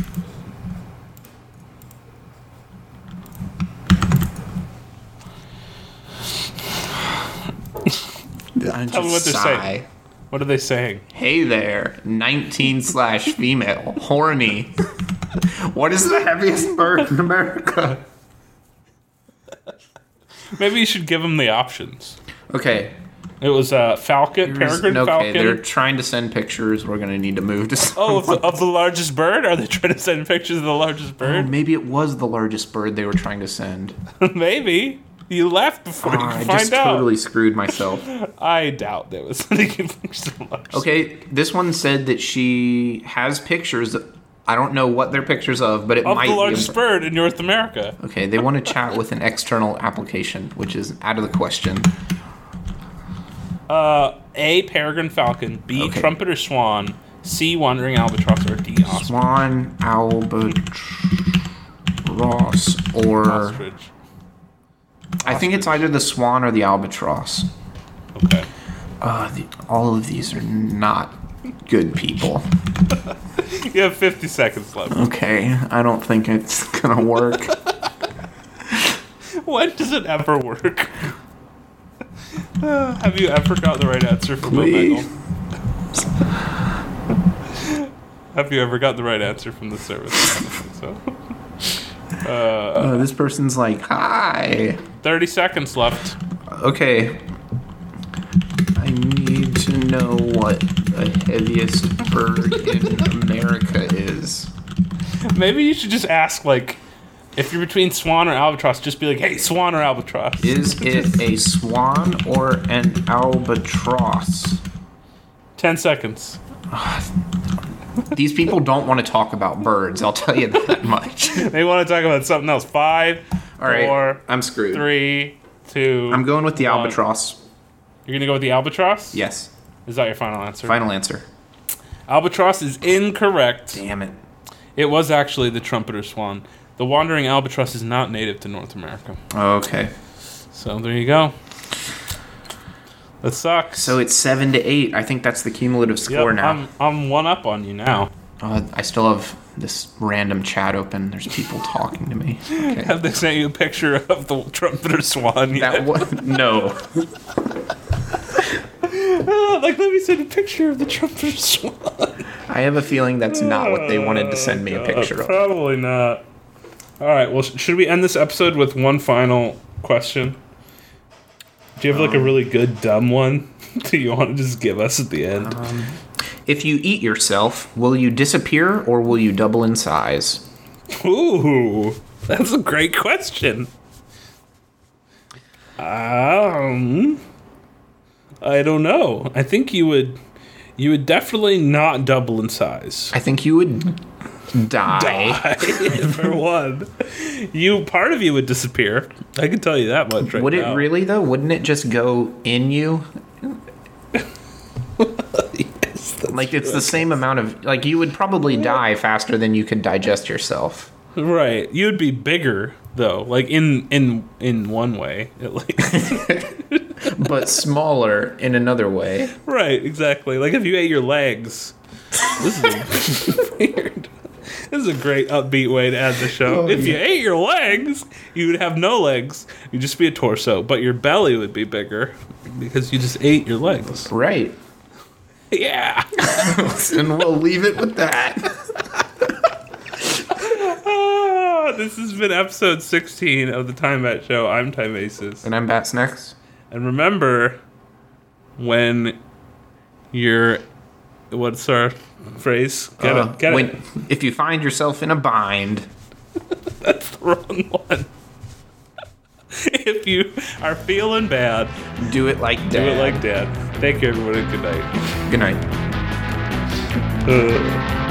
B: I
A: Tell me what they're
B: sigh.
A: saying. What are they saying?
B: Hey there, nineteen slash female, horny. What is the heaviest bird in America?
A: Maybe you should give them the options.
B: Okay.
A: It was uh, falcon, peregrine
B: okay,
A: falcon.
B: they're trying to send pictures. We're going to need to move to
A: Oh, of the, of the largest bird? Are they trying to send pictures of the largest
B: Oh,
A: bird?
B: maybe it was the largest bird they were trying to send.
A: Maybe. You left before
B: Oh,
A: you
B: I
A: could find
B: just
A: out.
B: totally screwed myself.
A: I doubt they was sending you pictures of the largest.
B: Okay, this one said that she has pictures. I don't know what they're pictures of, but it
A: Of
B: might
A: the largest
B: be. A,
A: bird in North America.
B: okay, they want to chat with an external application, which is out of the question.
A: Uh, A, peregrine falcon. B,
B: Okay.
A: trumpeter swan. C, wandering albatross. Or D, ostrich.
B: Swan, albatross, or
A: Ostrich.
B: I think it's either the swan or the albatross.
A: Okay.
B: Uh, the, all of these are not good people.
A: You have fifty seconds left.
B: Okay, I don't think it's gonna work.
A: When does it ever work? Uh, have you ever got the right answer from
B: Please.
A: Omegle? Have you ever got the right answer from the service? I don't think so. Uh,
B: Uh, this person's like, hi.
A: thirty seconds left.
B: Okay. I need to know what the heaviest bird in America is.
A: Maybe you should just ask, like, if you're between swan or albatross, just be like, hey, swan or albatross.
B: Is it a swan or an albatross?
A: Ten seconds.
B: These people don't want to talk about birds, I'll tell you that much.
A: They want to talk about something else. Five,
B: All right,
A: four,
B: I'm screwed.
A: three, two.
B: I'm going with the
A: one.
B: albatross.
A: You're going to go with the albatross?
B: Yes.
A: Is that your final answer?
B: Final answer.
A: Albatross is incorrect.
B: Damn it.
A: It was actually the trumpeter swan. The wandering albatross is not native to North America.
B: Okay.
A: So there you go. That sucks.
B: So it's seven to eight. I think that's the cumulative score
A: Yep,
B: now.
A: I'm, I'm one up on you now.
B: Uh, I still have this random chat open. There's people talking to me. Okay.
A: Have they sent you a picture of the trumpeter swan yet?
B: That was no.
A: Oh, like, let me send a picture of the trumpeter swan.
B: I have a feeling that's not what they wanted to send me a picture
A: Uh,
B: of.
A: Probably not. All right, well, sh- should we end this episode with one final question? Do you have, like, a really good dumb one that you want to just give us at the end?
B: Um, if you eat yourself, will you disappear or will you double in size?
A: Ooh, that's a great question. Um, I don't know. I think you would, you would definitely not double in size.
B: I think you would die.
A: Die, for one. You part of you would disappear. I can tell you that much right
B: Would it
A: now.
B: really though? Wouldn't it just go in you?
A: Yes, that's
B: Like it's
A: true.
B: the same amount of like you would probably die faster than you could digest yourself.
A: Right. You'd be bigger though, like in in in one way at least.
B: But smaller in another way.
A: Right, exactly. Like if you ate your legs. This is weird. This is a great upbeat way to end the show.
B: Oh,
A: if you
B: yeah.
A: ate your legs, you would have no legs. You'd just be a torso, but your belly would be bigger because you just ate your legs.
B: Right.
A: Yeah.
B: And we'll leave it with that.
A: Ah, this has been episode sixteen of the Time Bat Show. I'm Time Aces.
B: And I'm Bats Next.
A: And remember, when you're... What's our phrase? Get
B: Uh,
A: it. Get
B: when,
A: it.
B: If you find yourself in a bind,
A: Run one. If you are feeling bad,
B: Do it like Dad.
A: do it like Dad. Take care, everyone, and good night.
B: Good night.
A: Uh.